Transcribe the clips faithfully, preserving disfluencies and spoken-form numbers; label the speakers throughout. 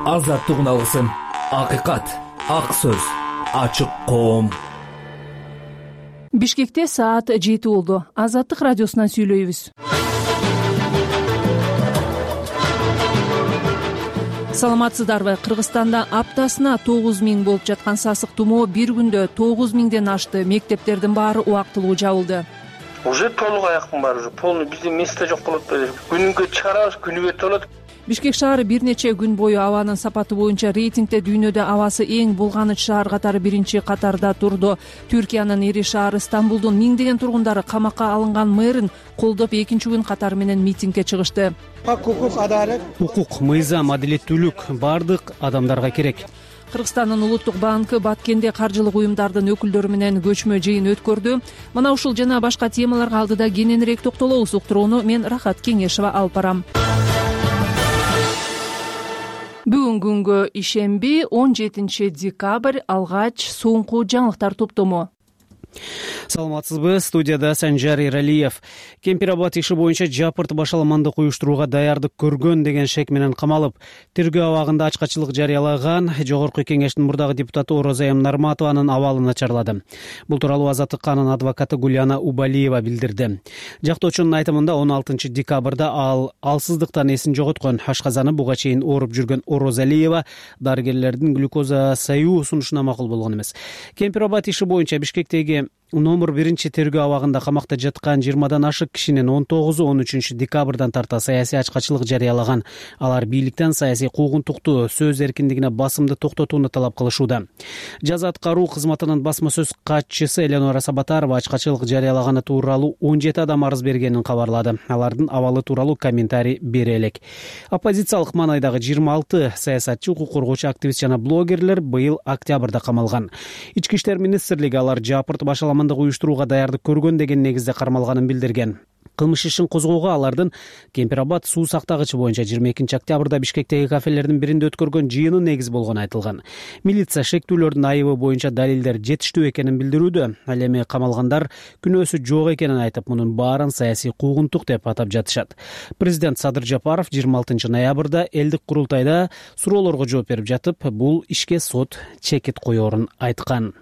Speaker 1: азаттыгын алгысың. Акыйкат, ак сөз, ачык коом.
Speaker 2: Бишкекте саат жети болду. Азаттык радиосунан сүйлөйбүз. Саламатсыздарбы? Кыргызстанда аптасына тогуз миң болуп жаткан сасык тумоо бир күндө тогуз миңден ашты. Мектептердин баары убактылуу жабылды.
Speaker 3: Уже толук аяктын баары уже полный биздин место жок болот. Күнүгө чыгарабыз, күнүгө толот.
Speaker 2: Бишкек шаары бир нече күн бою абанын сапаты боюнча рейтингде дүйнөдө абасы эң булганыч шаар катары биринчи катарда турду. Түркиянын ири шаары Стамбулдун миңдеген тургундары камакка алынган мэрин колдоп экинчи күн катары менен митингге чыгышты.
Speaker 4: Укук, адалет,
Speaker 5: укук, мыйзам, адилеттүүлүк баардык адамдарга керек.
Speaker 2: Кыргызстандын улуттук банкы Баткенде каржылык уюмдардын өкүлдөрү менен көчмө жыйын өткөрдү. Мына ушул жана башка темаларга алдыда кененирээк токтолобуз. Уктурууну мен Рахат Кеңешова алып барам. Бүгүн күнгө ишемби он жетинчи декабрь алгач соңку жаңылыктар топтому.
Speaker 5: Саламатсызбы, студияда Санжар Иралиев. Кемпирабад иши боюнча жапырт башаламандык уюштурууга даярдык көргөн деген шек менен камалып, тергөө абагында ачкачылык жарыялаган Жогорку Кеңештин мурдагы депутаты Орозайым Нарматованын абалы начарлады. Бул тууралуу Азаттыкканын адвокаты Гуляна Убалиева билдирди. Жактоочунун айтымында он алтынчы декабрда ал алсыздыктан эсин жоготкон. Ашказаны буга чейин ооруп жүргөн Орозалиева дарыгерлердин глюкоза саюу сунушуна макул болгон эмес. Кемпирабад иши боюнча Бишкектеги номер биринчи тергөө абагында камакта жаткан жыйырмадан ашык кишинин он тогузу он үчүнчү декабрдан тарта саясий ачкачылык жарыялаган. Алар бийликтен саясий куугунтукту, сөз эркиндигине басымды токтотууну талап кылышууда. Жаза аткаруу кызматынын басма сөз катчысы Эленора Сабатарова ачкачылык жарыялаганы тууралуу он жети адам арыз бергенин кабарлады. Алардын абалы тууралуу комментарий бере элек. Оппозициялык маанайдагы жыйырма алты саясатчы, укук коргоочу активист жана блогерлер быйыл октябрда камалган. Ички иштер министрлиги алар жапырт башаламандык уюштурууга даярдык көргөн деген негизде кармалганын билдирген. Кылмыш ишин козгоого алардын Кемпирабад суу сактагычы боюнча жыйырма экинчи октябрда Бишкектеги кафелердин биринде өткөргөн жыйыны негиз болгону айтылган. Милиция шектүүлөрдүн айыбы боюнча далилдер жетиштүү экенин билдирүүдө. Ал эми камалгандар күнөөсү жок экенин айтып, мунун баарын саясий куугунтук деп атап жатышат. Президент Садыр Жапаров жыйырма алтынчы ноябрда элдик курултайда суроолорго жооп берип жатып, бул ишке сот чекит коерун айткан.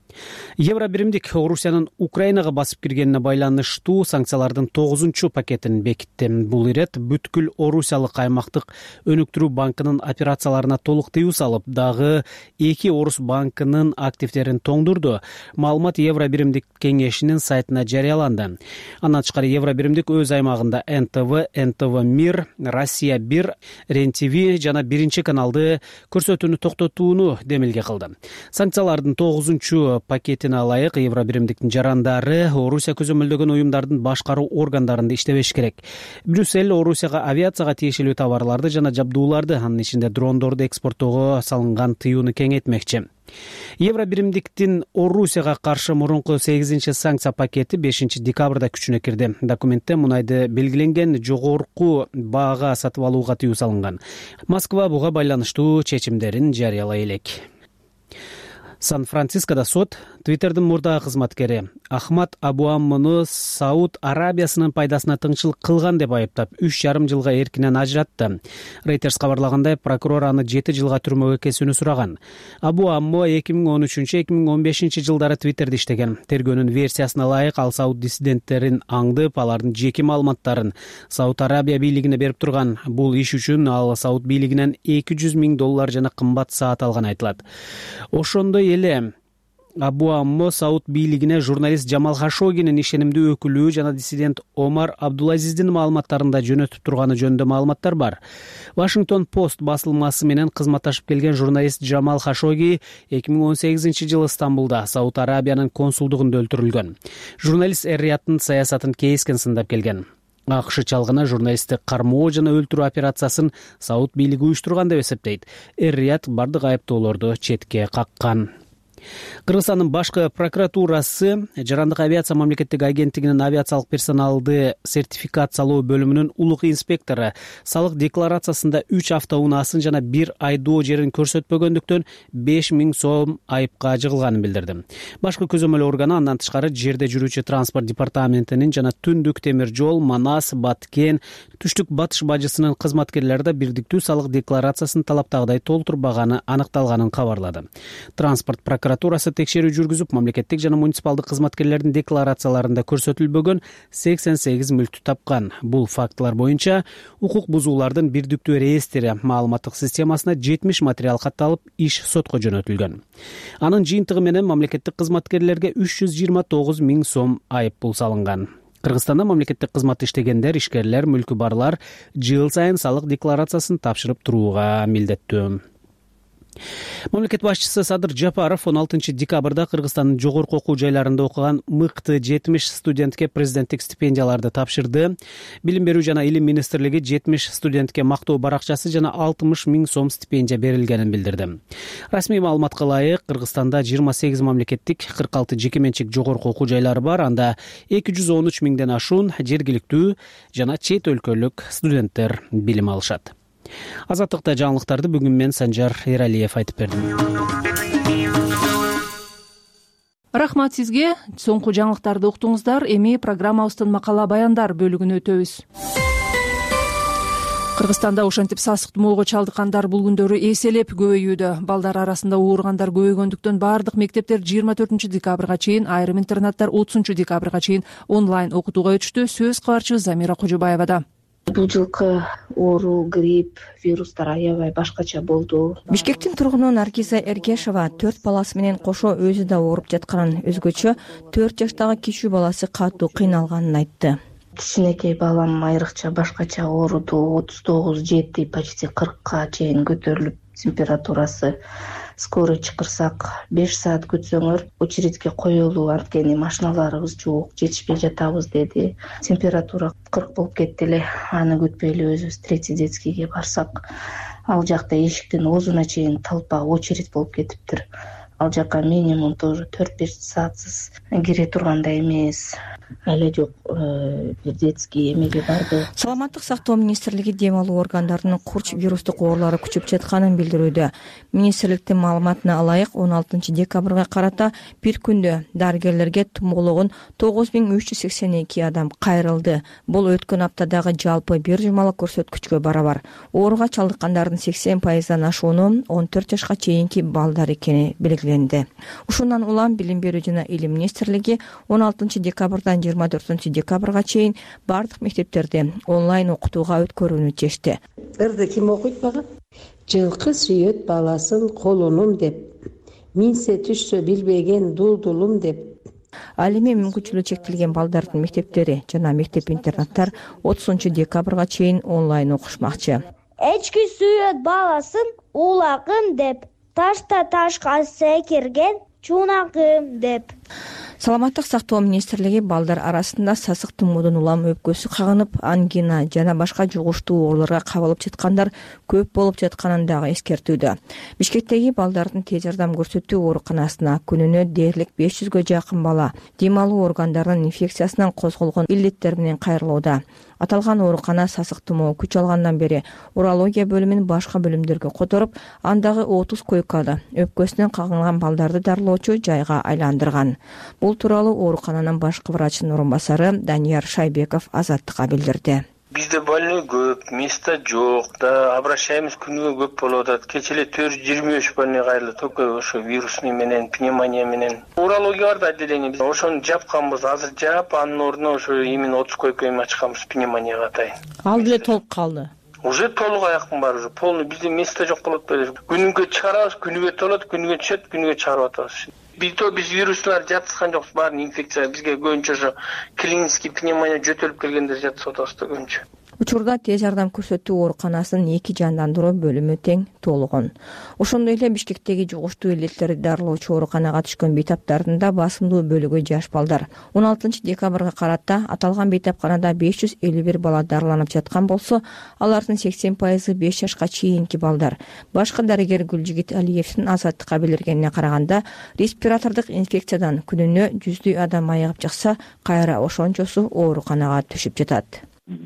Speaker 5: Евро биримдик Орусиянын Украинага басып киргенине байланыштуу санкциялардын тогузунчу пакетин бекитти. Бул ирет бүткүл Орусиялык аймактык өнүктүрүү банкынын операцияларына толук тыюу салып, дагы эки Орус банкынын активдерин тоңдурду. Маалымат Евро биримдик кеңешинин сайтына жарыяланды. Андан тышкары Евро биримдик өз аймагында эн тэ вэ, эн тэ вэ Мир, Россия бир, Рен-ТВ жана биринчи каналды көрсөтүүнү токтотууну демилге кылды. Санкциялардын тогузунчу пакетине ылайык Евро биримдиктин жарандары Орусия көзөмөлдөгөн уюмдардын башкаруу органдарында иштебеш керек. Брюссель Орусияга авиацияга тиешелүү товарларды жана жабдууларды, анын ичинде дрондорду экспорттоого салынган тыюуну кеңейтмекчи. Евро биримдиктин Орусияга каршы мурунку сегизинчи санкция пакети бешинчи декабрда күчүнө кирди. Документте мунайды белгиленген жогорку баага сатып алууга тыюу салынган. Москва буга байланыштуу чечимдерин жарыялай элек. Сан-Францискода сот Твиттердин мурдагы кызматкери Ахмад Абуаммыны Сауд Арабиясынын пайдасына тыңчылык кылган деп айыптап, үч жарым жылга эркинен ажыратты. Reuters кабарлагандай, прокурор аны жети жылга түрмөгө кесүүнү сураган. Абуаммы эки миң он үчүнчү эки миң он бешинчи жылдары Твиттерде иштеген. Тергөөнүн версиясына ылайык, ал Сауд диссиденттерин аңдып, алардын жеке маалыматтарын Сауд Арабия бийлигине берип турган. Бул иш үчүн ал Сауд бийлигинен эки жүз миң доллар жана кымбат саат алган айтылат. Ошондой эле Абуаммы Сауд бийлигине журналист Жамал Хашогинин ишенимдүү өкүлү жана диссидент Омар Абдулазиздин маалыматтарында жөнөтүп турганы жөнүндө маалыматтар бар. Вашингтон Пост басылмасы менен кызматташып келген журналист Жамал Хашоги эки миң он сегизинчи жылы Стамбулда Сауд Арабиянын консулдугунда өлтүрүлгөн. Журналист Эр-Рияттын саясатын кейискен сындап келген. АКШ чалгына журналистти кармоо жана өлтүрүү операциясын Сауд бийлиги уюштурган деп эсептейт. Эр-Рият бардык айыптоолорду четке каккан. Кыргызстандын башкы прокуратурасы жарандык авиация мамлекеттик агенттигинин авиациялык персоналды сертификациялоо бөлүмүнүн улук инспектору салык декларациясында үч автоунаасын жана бир айдоо жерин көрсөтпөгөндүктөн беш миң сом айыпка жыгылганын билдирди. Башкы көзөмөл органы андан тышкары жерде жүрүүчү транспорт департаментинин жана Түндүк темир жол, Манас, Баткен, Түштүк батыш бажысынын кызматкерлери да бирдиктүү салык декларациясын талаптагыдай толтурбаганы аныкталганын кабарлады. Транспорт прокуратурасы текшерүү жүргүзүп, мамлекеттик жана муниципалдык кызматкерлердин декларацияларында көрсөтүлбөгөн сексен сегиз мүлктү тапкан. Бул фактылар боюнча укук бузуулардын бирдиктүү реестри маалыматтык системасына жетимиш материал катталып, иш сотко жөнөтүлгөн. Анын жыйынтыгы менен мамлекеттик кызматкерлерге үч жүз жыйырма тогуз миң сом айып пул салынган. Кыргызстанда мамлекеттик кызматта иштегендер, ишкерлер, мүлкү барлар жыл сайын салык декларациясын тапшырып турууга милдеттүү. Мамлекет башчысы Садыр Жапаров он алтынчы декабрда Кыргызстандын жогорку окуу жайларында окуган мыкты жетимиш студентке президенттик стипендияларды тапшырды. Билим берүү жана илим министрлиги жетимиш студентке мактоо баракчасы жана алтымыш миң сом стипендия берилгенин билдирди. Расмий маалыматка ылайык, Кыргызстанда жыйырма сегиз мамлекеттик, кырк алты жеке менчик жогорку окуу жайлары бар. Анда эки жүз он үч миңден ашуун жергиликтүү жана чет өлкөлүк студенттер билим алышат. Азаттыкта жаңылыктарды бүгүн мен Санжар Эралиев айтып бердим.
Speaker 2: Рахмат сизге. Соңку жаңылыктарды уктуңуздар. Эми программабыздын макала баяндар бөлүгүнө өтөбүз. Кыргызстанда ошентип сасык тумоого чалдыккандар бул күндөрү эселеп көбөйүүдө. Балдар арасында ооругандар көбөйгөндүктөн бардык мектептер жыйырма төртүнчү декабрга чейин, айрым интернаттар отузунчу декабрга чейин онлайн окутууга өтүштү. Сөз кабарчыбыз Замира Кожобаевада.
Speaker 4: Бул жылкы оору, грипп, вирустар аябай башкача болду.
Speaker 6: Бишкектин тургуну Наргиза Эргешова төрт баласы менен кошо өзү да ооруп жатканын, өзгөчө төрт жаштагы кичүү баласы катуу кыйналганын айтты.
Speaker 4: Кичинекей балам айрыкча башкача ооруду, отуз тогуз жети, почти кыркка чейин көтөрүлүп, температурасы. Скорый чакырсак беш саат күтсөңөр очередьке коелуу, анткени машиналарыбыз жок, жетишпей жатабыз деди. Температура кырк болуп кетти эле. Аны күтпөй эле өзүбүз третий детскийге барсак, ал жакта эшиктин оозуна чейин толпа, очередь болуп кетиптир. Ал жака минимум тоже төрт беш саатсыз кире тургандай эмес. Эле жок, бир детский эмеге барды.
Speaker 6: Саламаттык сактоо министрлиги дем алуу органдарынын курч вирустук оорулары күчөп жатканын билдирүүдө. Министрликтин маалыматына ылайык, он алтынчы декабрга карата бир күндө дарыгерлерге тумоологон тогуз миң үч жүз сексен эки адам кайрылды. Бул өткөн аптадагы жалпы бир жумалык көрсөткүчкө барабар. Ооруга чалдыккандардын сексен пайыздан ашууну он төрт жашка чейинки балдар экени белгиленди. Ушундан улам Билим берүү жана илим министрлиги он алтынчы декабрдан жыйырма төртүнчү декабрга чейин бардык мектептерди онлайн окутууга өткөрүүнү чечти.
Speaker 7: Ырды ким окуйт бага? Жылкы сүйөт баласын колунум деп, минсе түшсө билбеген дулдулум деп.
Speaker 6: Ал эми мүмкүнчүлүгү чектелген балдардын мектептери жана мектеп-интернаттар отузунчу декабрга чейин онлайн окушмакчы.
Speaker 8: Эчки сүйөт баласын улагым деп, ташта ташка секирген чунагым деп.
Speaker 6: Саламаттык сактоо министрлиги балдар арасында сасык тумоодон улам өпкөсү кагынып, ангина жана башка жугуштуу ооруларга кабылып жаткандар көп болуп жатканын дагы эскертүүдө. Бишкектеги балдардын тез жардам көрсөтүү ооруканасына күнүнө дээрлик беш жүзгө жакын бала дем алуу органдарынын инфекциясынан козголгон илдеттер менен кайрылууда. Аталган оорукана сасык тумоо күч алгандан бери урология бөлүмүн башка бөлүмдөргө которуп, андагы отуз койканы өпкөсүнөн кагылган балдарды дарылоочу жайга айландырган. Бул тууралуу оорукананын башкы врачынын орун басары Данияр Шайбеков Азаттыкка билдирди.
Speaker 3: Бизде больной көп, место жок да, обращаемыз күнүгө көп болуп атат. Кече эле төрт жүз жыйырма үч больной кайрылды, только ошо вирусный менен, пневмония менен. Урология бар да отделение, биз ошону жапканбыз, азыр жаап, анын ордуна ошо именно отуз койка эми ачканбыз пневмонияга атайын.
Speaker 6: Ал деле толуп калды.
Speaker 3: Уже толук аяктын баары уже полный, бизде место жок болот беле. Күнүгө чыгарабыз, күнүгө толот, күнүгө түшөт, күнүгө чыгарып атабыз. бир то биз вирустар жатышкан жокпуз, баарын инфекция бизге көбүнчө ошо клинический пневмония жөтөлүп келгендер жатышып атабыз да көбүнчө.
Speaker 6: Учурда тез жардам көрсөтүү ооруканасынын эки жандандыруу бөлүмү тең толгон. Ошондой эле Бишкектеги жугуштуу илеттерди дарылоочу ооруканага түшкөн бейтаптардын да басымдуу бөлүгү жаш балдар. он алтынчы декабрга карата аталган бейтапканада беш жүз элүү бир бала дарыланып жаткан болсо, алардын сексен пайызы беш жашка чейинки балдар. Башкы дарыгер Гүлжигит Алиевдин Азаттыкка билдиргенине караганда, респиратордук инфекциядан күнүнө жүздөй адам айыгып чыкса, кайра ошончосу ооруканага түшүп жатат.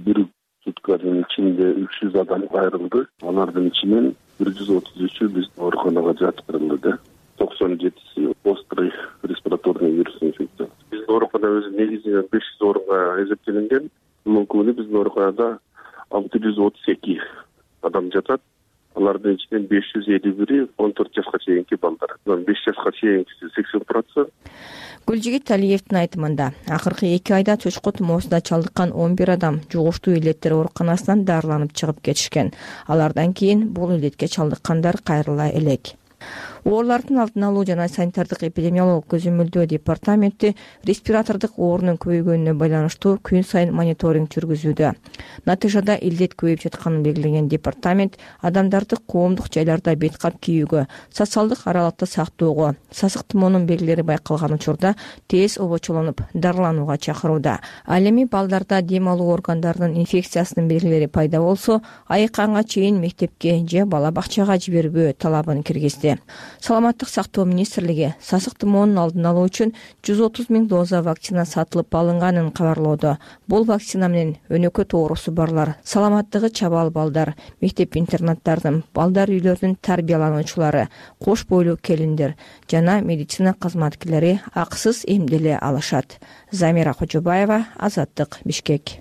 Speaker 9: Сутканын ичинде үч жүз адам кайрылды. Алардын ичинен бир жүз отуз үчү биздин ооруканага жаткырылды. токсон жетиси острый респираторный вирус инфекция. Биздин оорукана өзү негизинен беш жүз орунга эсептелинген. Мунун күнү биздин ооруканада алты жүз отуз эки адам жатат. Алардын ичинен беш жүз элүү бири он төрт жашка чейинки балдар. беш жашка чейинкиси сексен процент.
Speaker 6: Гүлжигит Алиевдин айтымында, акыркы эки айда чочко тумоосуна чалдыккан он бир адам жугуштуу илеттер ооруканасынан дарыланып чыгып кетишкен. Алардан кийин бул илетке чалдыккандар кайрыла элек. Оорулардын алдын алуу жана санитардык эпидемиологиялык көзөмөлдөө департаменти респиратордук оорунун көбөйгөнүнө байланыштуу күн сайын мониторинг жүргүзүүдө. Натыйжада илдет көбөйүп жатканын белгилеген департамент адамдарды коомдук жайларда бет кап кийүүгө, социалдык аралыкты сактоого, сасык тумоонун белгилери байкалган учурда тез обочолонуп дарыланууга чакырууда. Ал эми балдарда дем алуу органдарынын инфекциясынын белгилери пайда болсо, айыкканга чейин мектепке же бала бакчага жибербөө талабын киргизди. Саламаттык сактоо министрлиги сасык тумоонун алдын алуу үчүн жүз отуз миң доза вакцина сатылып алынганын кабарлоодо. Бул вакцина менен өнөкөт оорусу барлар, саламаттыгы чабал балдар, мектеп-интернаттардын, балдар үйлөрүнүн тарбиялануучулары, кош бойлуу келиндер жана медицина кызматкерлери акысыз эмделе алышат. Замира Кожобаева, Азаттык, Бишкек.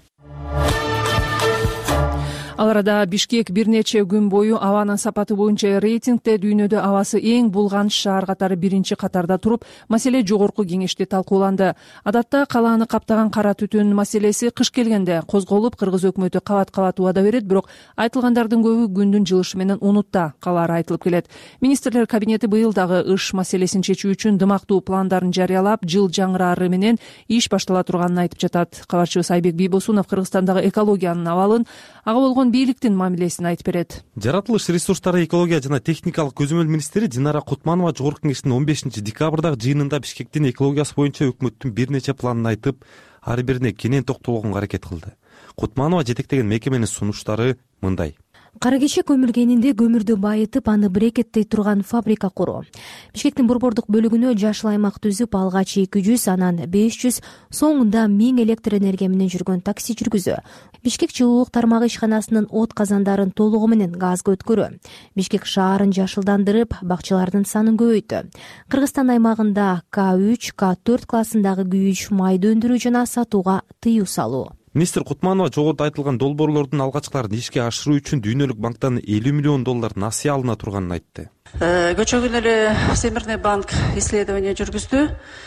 Speaker 2: Ал арада Бишкек бир нече күн бою абанын сапаты боюнча рейтингде дүйнөдө абасы эң булганыч шаар катары биринчи катарда туруп, маселе жогорку кеңеште талкууланды. Адатта калааны каптаган кара түтүн маселеси кыш келгенде козголуп, кыргыз өкмөтү кабат-кабат убада берет, бирок айтылгандардын көбү күндүн жылышы менен унутта калаары айтылып келет. Министрлер кабинети быйыл дагы ыш маселесин чечүү үчүн дымактуу пландарын жарыялап, жыл жаңырары менен иш баштала турганын айтып жатат. Кабарчыбыз Айбек Бийбосунов Кыргызстандагы экологиянын абалын, ага болгон бийликтин мамилесин айтып берет.
Speaker 10: Жаратылыш ресурстары, экология жана техникалык көзөмөл министри Динара Кутманова жогорку кеңештин он бешинчи декабрдагы жыйынында Бишкектин экологиясы боюнча өкмөттүн бир нече планын айтып, ар бирине кенен токтолгонго аракет кылды. Кутманова жетектеген мекеменин сунуштары мындай:
Speaker 11: Кара кече көмүлгенинде көмүрдү байытып, аны брекеттей турган фабрика куруу. Бишкектин борбордук бөлүгүнө жашыл аймак түзүп, алгач эки жүз, анан беш жүз, соңунда миң электр энергия менен жүргөн такси жүргүзүү. Бишкек жылуулук тармагы ишканасынын от казандарын толугу менен газга өткөрүү. Бишкек шаарын жашылдандырып, бакчалардын санын көбөйттү. Кыргызстан аймагында К үч, К төрт классындагы күйүүч майды өндүрүү жана сатууга тыюу салуу.
Speaker 10: Министр Кутманова жогоруда айтылган долбоорлордун алгачкыларын ишке ашыруу үчүн дүйнөлүк банктан элүү миллион доллар насыя алына турганын айтты.
Speaker 12: Көчөгүн эле Всемирный банк исследование жүргүздү.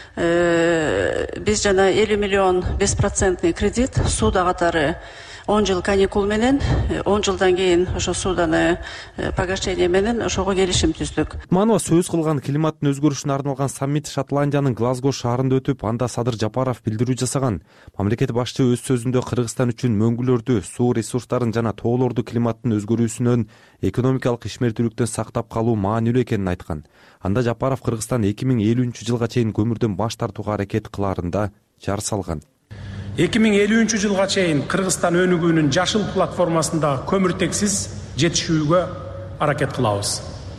Speaker 12: Биз жана элүү миллион беш проценттный кредит сууда катары он жыл каникул менен, он жылдан кийин ошо суданы погашение менен ошого келишим түздүк.
Speaker 10: Кутманова сөз кылган климаттын өзгөрүшүнө арналган саммит Шотландиянын Глазго шаарында өтүп, анда Садыр Жапаров билдирүү жасаган. Мамлекет башчы өз сөзүндө Кыргызстан үчүн мөңгүлөрдү, суу ресурстарын жана тоолорду климаттын өзгөрүүсүнөн, экономикалык ишмердүүлүктөн сактап калуу маанилүү экенин айткан. Анда Жапаров Кыргызстан эки миң элүүнчү жылга чейин көмүрдөн баш тартууга аракет кылаарында жар салган.
Speaker 13: эки миң элүүнчү жылга чейин Кыргызстан өнүгүүнүн жашыл платформасында көмүртексиз жетишүүгө аракет кылабыз.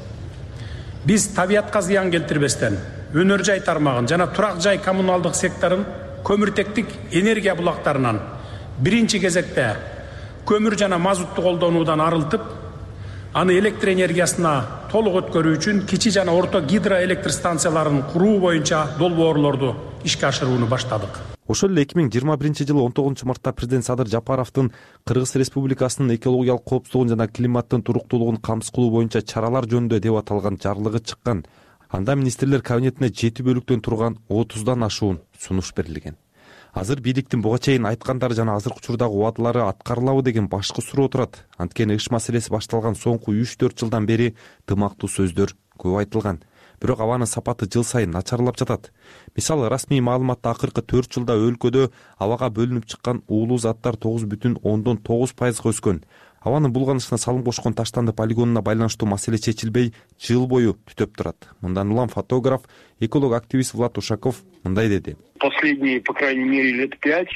Speaker 13: Биз табиятка зыян келтирбестен, өнөр жай тармагын жана турак жай коммуналдык секторун көмүртектик энергия булактарынан биринчи кезекте көмүр жана мазутту колдонуудан арылтып, аны электр энергиясына толук өткөрүү үчүн кичи жана орто гидроэлектр станцияларын куруу боюнча долбоорлорду ишке ашырууну баштадык.
Speaker 10: Ошол эле эки миң жыйырма биринчи жылы он тогузунчу мартта президент Садыр Жапаровдун Кыргыз Республикасынын экологиялык коопсуздугун жана климаттын туруктуулугун камсыз кылуу боюнча чаралар жөнүндө деп аталган жарлыгы чыккан. Анда министрлер кабинетине жети бөлүктөн турган отуздан ашуун сунуш берилген. Азыр бийликтин буга чейин айткандары жана азыркы учурдагы убадалары аткарылабы деген башкы суроо турат. Анткени ыш маселеси башталган соңку үч төрт жылдан бери тымактуу сөздөр көп айтылган. бирок абанын сапаты жыл сайын начарлап жатат. Мисалы, расмий маалыматта акыркы төрт жылда өлкөдө абага бөлүнүп чыккан уулуу заттар тогуз бүтүн ондон тогуз пайызга өскөн. Абанын булганышына салым кошкон Таштанды полигонуна байланыштуу маселе чечилбей, жыл бою түтөп турат. Мындан улам фотограф, эколог активист Влад Ушаков мындай деди.
Speaker 14: Последние, по крайней мере, лет пять.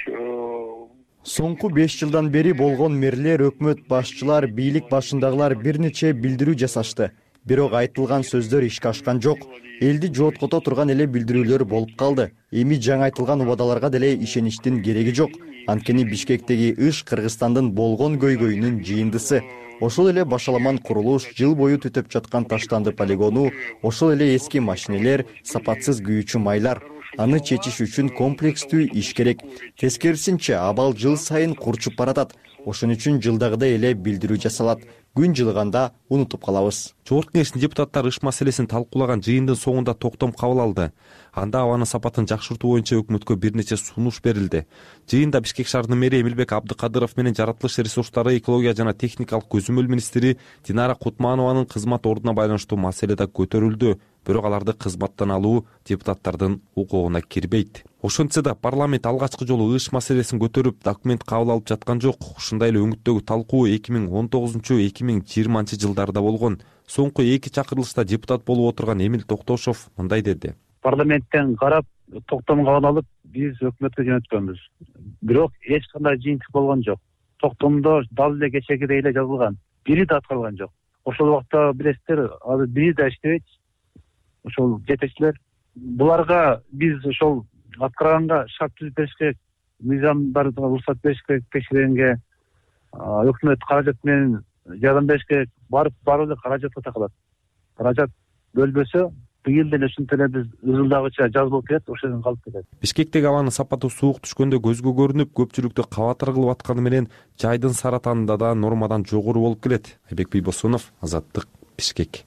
Speaker 15: Соңку беш жылдан бери болгон мэрлер, өкмөт башчылар, бийлик башындагылар бир нече билдирүү жасашты. Бирок айтылган сөздөр ишке ашкан жок. Элди жооткото турган эле билдирүүлөр болуп калды. Эми жаңы айтылган убадаларга деле ишеништин кереги жок. Анткени Бишкектеги иш Кыргызстандын болгон көйгөйүнүн жыйындысы. Ошол эле башаламан курулуш, жыл бою түтөп жаткан Таштанды полигону, ошол эле эски машинелер, сапатсыз күйүүчү майлар. Аны чечиш үчүн комплекстүү иш керек. Тескерисинче, абал жыл сайын курчуп баратат. Ошон үчүн жылдагыдай эле билдирүү жасалат. Күн жылыганда унутуп калабыз.
Speaker 10: Жогорку Кеңештин депутаттары иш маселесин талкуулаган жыйындын соңунда токтом кабыл алды. Анда абанын сапатын жакшыртуу боюнча өкмөткө бир нече сунуш берилди. Жыйында Бишкек шаарынын мэри Эмилбек Абдыкадыров менен жаратылыш ресурстары, экология жана техникалык көзөмөл министри Динара Кутманованын кызмат ордуна байланыштуу маселе да көтөрүлдү. Бирок аларды кызматтан алуу депутаттардын укугуна кирбейт. Ошентсе да парламент алгачкы жолу иш маселесин көтөрүп, документ кабыл алып жаткан жок. Ушундай эле өңүттөгү талкуу эки миң он тогузунчу — эки миң жыйырманчы жылдарда болгон. Соңку эки чакырылышта депутат болуп отурган Эмил Токтошов мындай деди.
Speaker 16: Парламенттен карап, токтом кабыл алып, биз өкмөткө жөнөткөнбүз. Бирок эч кандай жыйынтык болгон жок. Токтомдо дал эле кечегидей эле жазылган. Бири да аткарылган жок. Ошол убакта билесиздер, азыр бири да иштебейт. Ошол жетекчилер, буларга биз ошол аткарганга шарт түзүп бериш керек, мыйзамдарга уруксат бериш керек, текшергенге өкмөт каражат менен жардам бериш керек. Барып баары эле каражатка такалат. Каражат бөлбөсө, быйыл деле ушинтип эле биз ызылдагыча жазылып кетет, ошондон калып кетет.
Speaker 10: Бишкектеги абанын сапаты суук түшкөндө көзгө көрүнүп, көпчүлүктү кабатыр кылып атканы менен жайдын саратанында да нормадан жогору болуп келет. Айбек Бийбосунов, Азаттык, Бишкек.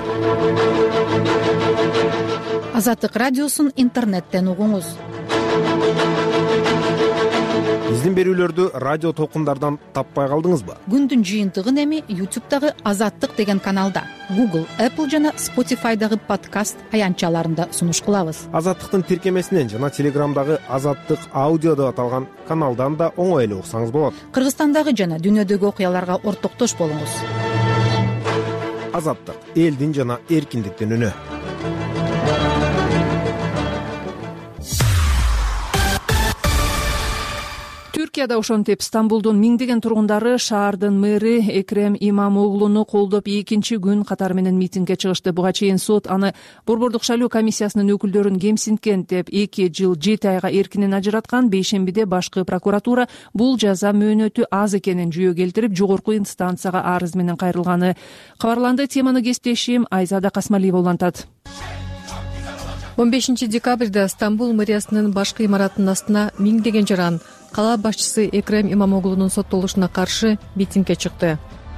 Speaker 17: Азаттык радиосун интернеттен угуңуз.
Speaker 18: Биздин берүүлөрдү радио толкундардан таппай калдыңызбы?
Speaker 17: Күндүн жыйынтыгын эми ютубтагы Азаттык деген каналда, Google, Apple жана Spotify'дагы подкаст аянтчаларында сунуш кылабыз.
Speaker 18: Азаттыктын тиркемесинен жана Телеграмдагы Азаттык аудио деп аталган каналдан да оңой эле уксаңыз болот.
Speaker 17: Кыргызстандагы жана дүйнөдөгү окуяларга ортоктош болуңуз.
Speaker 18: Азаттык — элдин жана эркиндиктин үнү.
Speaker 2: Түркияда ошентип Стамбулдун миңдеген тургундары шаардын мэри Экрем Имамоглуну колдоп экинчи күн катары менен митингге чыгышты. Буга чейин сот аны Борбордук шайлоо комиссиясынын өкүлдөрүн кемсинткен деп эки жыл жети айга эркинен ажыраткан. Бейшембиде башкы прокуратура бул жаза мөөнөтү аз экенин жүйө келтирип, жогорку инстанцияга арыз менен кайрылганы кабарланды. Теманы кесиптешим Айзада Касмалиева улантат.
Speaker 19: он бешинчи декабрда Стамбул мэриясынын башкы имаратынын астына миңдеген жаран кала башчысы Экрем Имамоглунун соттолушуна каршы митингге чыкты.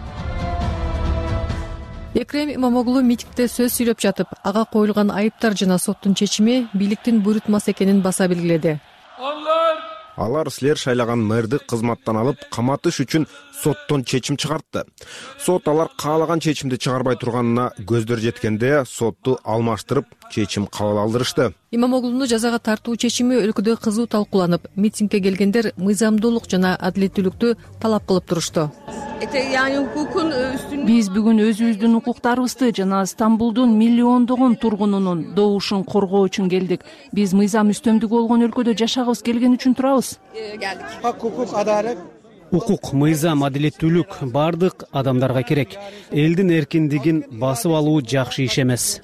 Speaker 19: Экрем Имамоглу митингде сөз сүйлөп жатып, ага коюлган айыптар жана соттун чечими бийликтин буйрутмасы экенин баса белгиледи.
Speaker 18: Алар силер шайлаган мэрди кызматтан алып, каматыш үчүн соттон чечим чыгартты. Сот алар каалаган чечимди чыгарбай турганына көздөр жеткенде сотту алмаштырып, чечим кабыл алдырышты.
Speaker 19: Имамоглуну жазага тартуу чечими өлкөдө кызуу талкууланып, митингге келгендер мыйзамдуулук жана адилеттүүлүктү талап кылып турушту.
Speaker 2: Биз бүгүн өзүбүздүн укуктарыбызды жана Стамбулдун миллиондогон тургунунун добушун коргоо үчүн келдик. Биз мыйзам үстөмдүгү болгон өлкөдө жашагыбыз келген үчүн турабыз.
Speaker 5: Хак, укук, адалет. Укук, мыйзам, адилеттүүлүк бардык адамдарга керек. Элдин эркиндигин басып алуу жакшы иш эмес.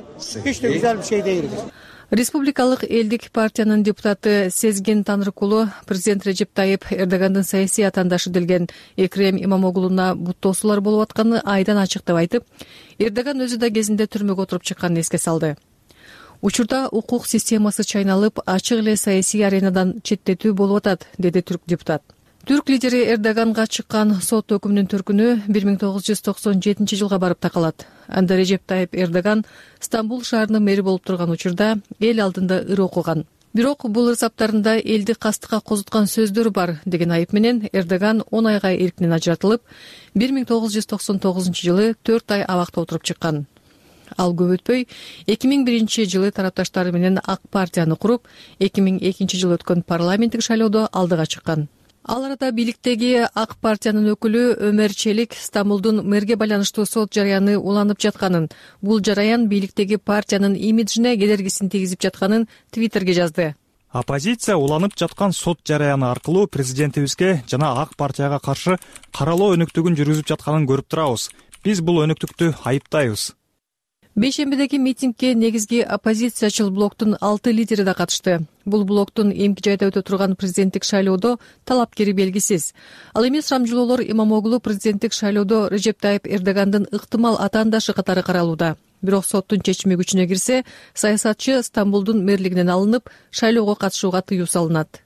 Speaker 19: Республикалык элдик партиянын депутаты Сезгин Танрыкулу президент Режеп Тайып Эрдогандын саясий атаандашы делген Экрем Имамоглуна буттоосулар болуп атканы айдан ачык деп айтып, Эрдоган өзү да кезинде түрмөгө отуруп чыкканын эске салды. Учурда укук системасы чайналып, ачык эле саясий аренадан четтетүү болуп атат, деди түрк депутат. Түрк лидери Эрдоганга чыккан сот өкүмүнүн түркүнү бир миң тогуз жүз токсон жетинчи жылга барып такалат. Анда Режеп Тайып Эрдоган Стамбул шаарынын мэри болуп турган учурда эл алдында ыр окуган. Бирок бул ырсаптарында элди кастыкка козуткан сөздөр бар деген айып менен Эрдоган он айга эркинен ажыратылып, бир миң тогуз жүз токсон тогузунчу жылы төрт ай абакта отуруп чыккан. ал көп өтпөй эки миң биринчи жылы тарапташтары менен ак партияны куруп, эки миң экинчи жылы өткөн парламенттик шайлоодо алдыга чыккан. Ал арада бийликтеги ак партиянын өкүлү Өмөр Челик Стамбулдун мэрге байланыштуу сот жараяны уланып жатканын, бул жараян бийликтеги партиянын имиджине кедергисин тийгизип жатканын Твиттерге жазды.
Speaker 20: Оппозиция уланып жаткан сот жараяны аркылуу президентибизге жана ак партияга каршы каралоо өнүктүгүн жүргүзүп жатканын көрүп турабыз. Биз бул өнүктүктү айыптайбыз.
Speaker 19: Бейшембидеги митингге негизги оппозициячыл блоктун алты лидери да катышты. Бул блоктун эмки жайда өтө турган президенттик шайлоодо талапкери белгисиз. Ал эми Срамжилоолор Имамоглу президенттик шайлоодо Режеп Тайып Эрдогандын ыктымал атаандашы катары каралууда. Бирок соттун чечими күчүнө кирсе, саясатчы Стамбулдун мэрлигинен алынып, шайлоого катышууга тыюу салынат.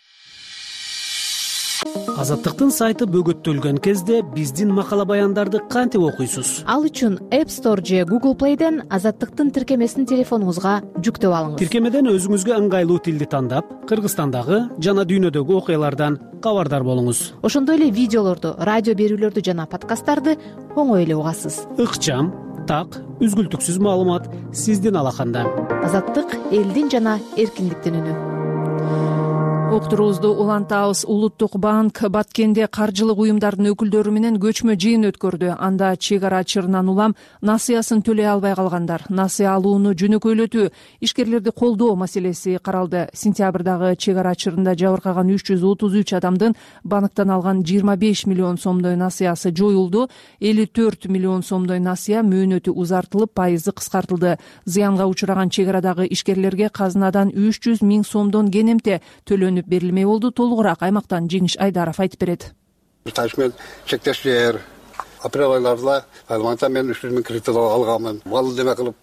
Speaker 5: Азаттыктын сайты бөгөттөлгөн кезде биздин макала баяндарды кантип окуйсуз?
Speaker 11: Ал үчүн App Store же Google Play'ден Азаттыктын тиркемесин телефонуңузга жүктөп алыңыз.
Speaker 5: Тиркемеден өзүңүзгө ыңгайлуу тилди тандап, Кыргызстандагы жана дүйнөдөгү окуялардан кабардар болуңуз.
Speaker 11: Ошондой эле видеолорду, радио берүүлөрдү жана подкасттарды оңой эле угасыз.
Speaker 5: Ыкчам, так, үзгүлтүксүз маалымат сиздин алаканда.
Speaker 11: Азаттык элдин жана эркиндиктин үнү.
Speaker 2: Уктуруубузду улантабыз. Улуттук банк Баткенде каржылык уюмдардын өкүлдөрү менен көчмө жыйын өткөрдү. Анда чек ара чырынан улам насыясын төлөй албай калгандар, насыя алууну жөнөкөйлөтүү, ишкерлерди колдоо маселеси каралды. Сентябрдагы чек ара чырында жабыркаган үч жүз отуз үч адамдын банктан алган жыйырма беш миллион сомдой насыясы жоюлду. элүү төрт миллион сомдой насыя мөөнөтү узартылып, пайызы кыскартылды. Зыянга учураган чек арадагы ишкерлерге казынадан үч жүз миң сомдон кенемте төлөнүп берилмей болду. Толугураак аймактан Жеңиш Айдаров айтып берет.
Speaker 21: Ташмен чектеш жер апрель айларында аймакта мен үч жүз миң кредит алганмын. Мал деме кылып.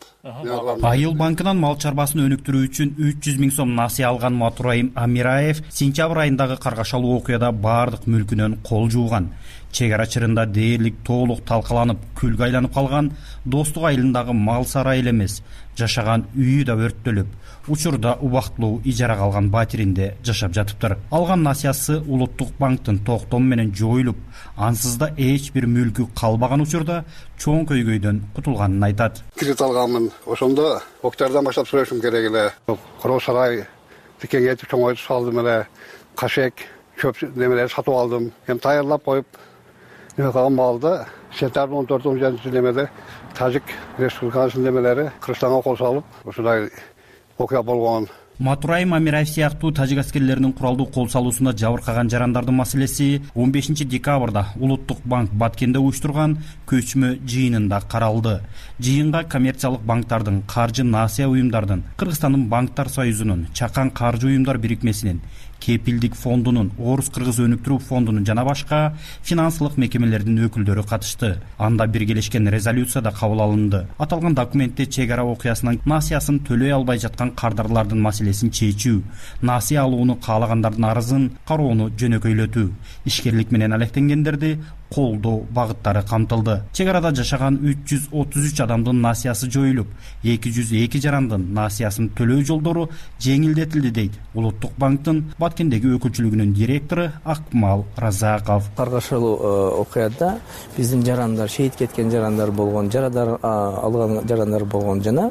Speaker 22: Айыл банкынан мал чарбасын өнүктүрүү үчүн үч жүз миң сом насыя алган Матураим Амираев сентябрь айындагы каргашалуу окуяда баардык мүлкүнөн кол жууган. Чек ара чырында дээрлик толук талкаланып, күлгө айланып калган. Достук айылындагы мал сарай эле эмес, жашаган үйү да өрттөлүп, учурда убактылуу ижарага алган батиринде жашап жатыптыр. Алган насыясы Улуттук банктын токтому менен жоюлуп, ансыз да эч бир мүлкү калбаган учурда чоң көйгөйдөн кутулганын айтат.
Speaker 21: Кредит алганмын. Ошондо октябрдан баштап сүрөшүм керек эле. Короо сарай тикеңетип чоңойтуп салдым эле. Кашек, чөп немелер сатып алдым. Эми даярдап коюп неме калган малды сентябрь он төрт он жетинчи немеде Тажик Республикасынын немелери Кыргызстанга кол салып, ушундай окуя болгон.
Speaker 22: Матураим Амираев сыяктуу тажик аскерлеринин куралдуу кол салуусунда жабыркаган жарандардын маселеси он бешинчи декабрда Улуттук банк Баткенде уюштурган көчмө жыйынында каралды. Жыйынга коммерциялык банктардын, каржы насыя уюмдардын, Кыргызстандын банктар союзунун, Чакан каржы уюмдар бирикмесинин, Кепилдик фондунун, Орус-Кыргыз өнүктүрүү фондунун жана башка финансылык мекемелердин өкүлдөрү катышты. Анда биргелешкен резолюция да кабыл алынды. Аталган документте чек ара окуясынан насыясын төлөй албай жаткан кардарлардын маселесин чечүү, насыя алууну каалагандардын арызын кароону жөнөкөйлөтүү, ишкерлик менен алектенгендерди колдоо багыттары камтылды. Чек арада жашаган үч жүз отуз үч адамдын насыясы жоюлуп, эки жүз эки жарандын насыясын төлөө жолдору жеңилдетилди дейт Улуттук банктын Баткендеги өкүлчүлүгүнүн директору Акмал Разаков.
Speaker 23: Каргашалуу окуяда биздин жарандар, шейит кеткен жарандар болгон, жарадар алган жарандар болгон жана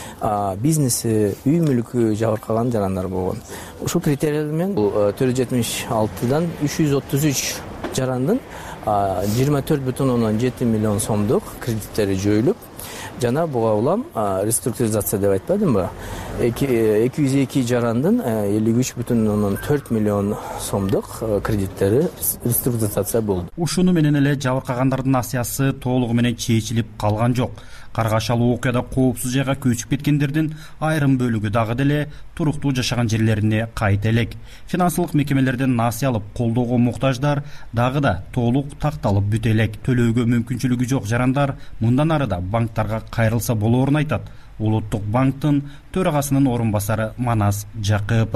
Speaker 23: бизнеси, үй мүлкү жабыркаган жарандар болгон. Ушул критериялар менен төрт жүз жетимиш алтыдан үч жүз отуз үч жарандын жыйырма төрт бүтүн ондон жети миллион сомдук кредиттери жоюлуп, жана буга улам реструктуризация деп айтпадымбы? эки жүз эки жарандын элүү үч бүтүн ондон төрт миллион сомдук кредиттери реструктуризация болду.
Speaker 22: Ушуну менен эле жабыркагандардын насыясы толугу менен чечилип калган жок. Каргашалуу окуяда коопсуз жайга көчүп кеткендердин айрым бөлүгү дагы деле туруктуу жашаган жерлерине кайта элек. Финансылык мекемелерден насыя алып колдоого муктаждар дагы да толук такталып бүтө элек. Төлөөгө мүмкүнчүлүгү жок жарандар мындан ары да банктарга кайрылса болоорун айтат Улуттук банктын төрагасынын орун басары Манас Жакыпов.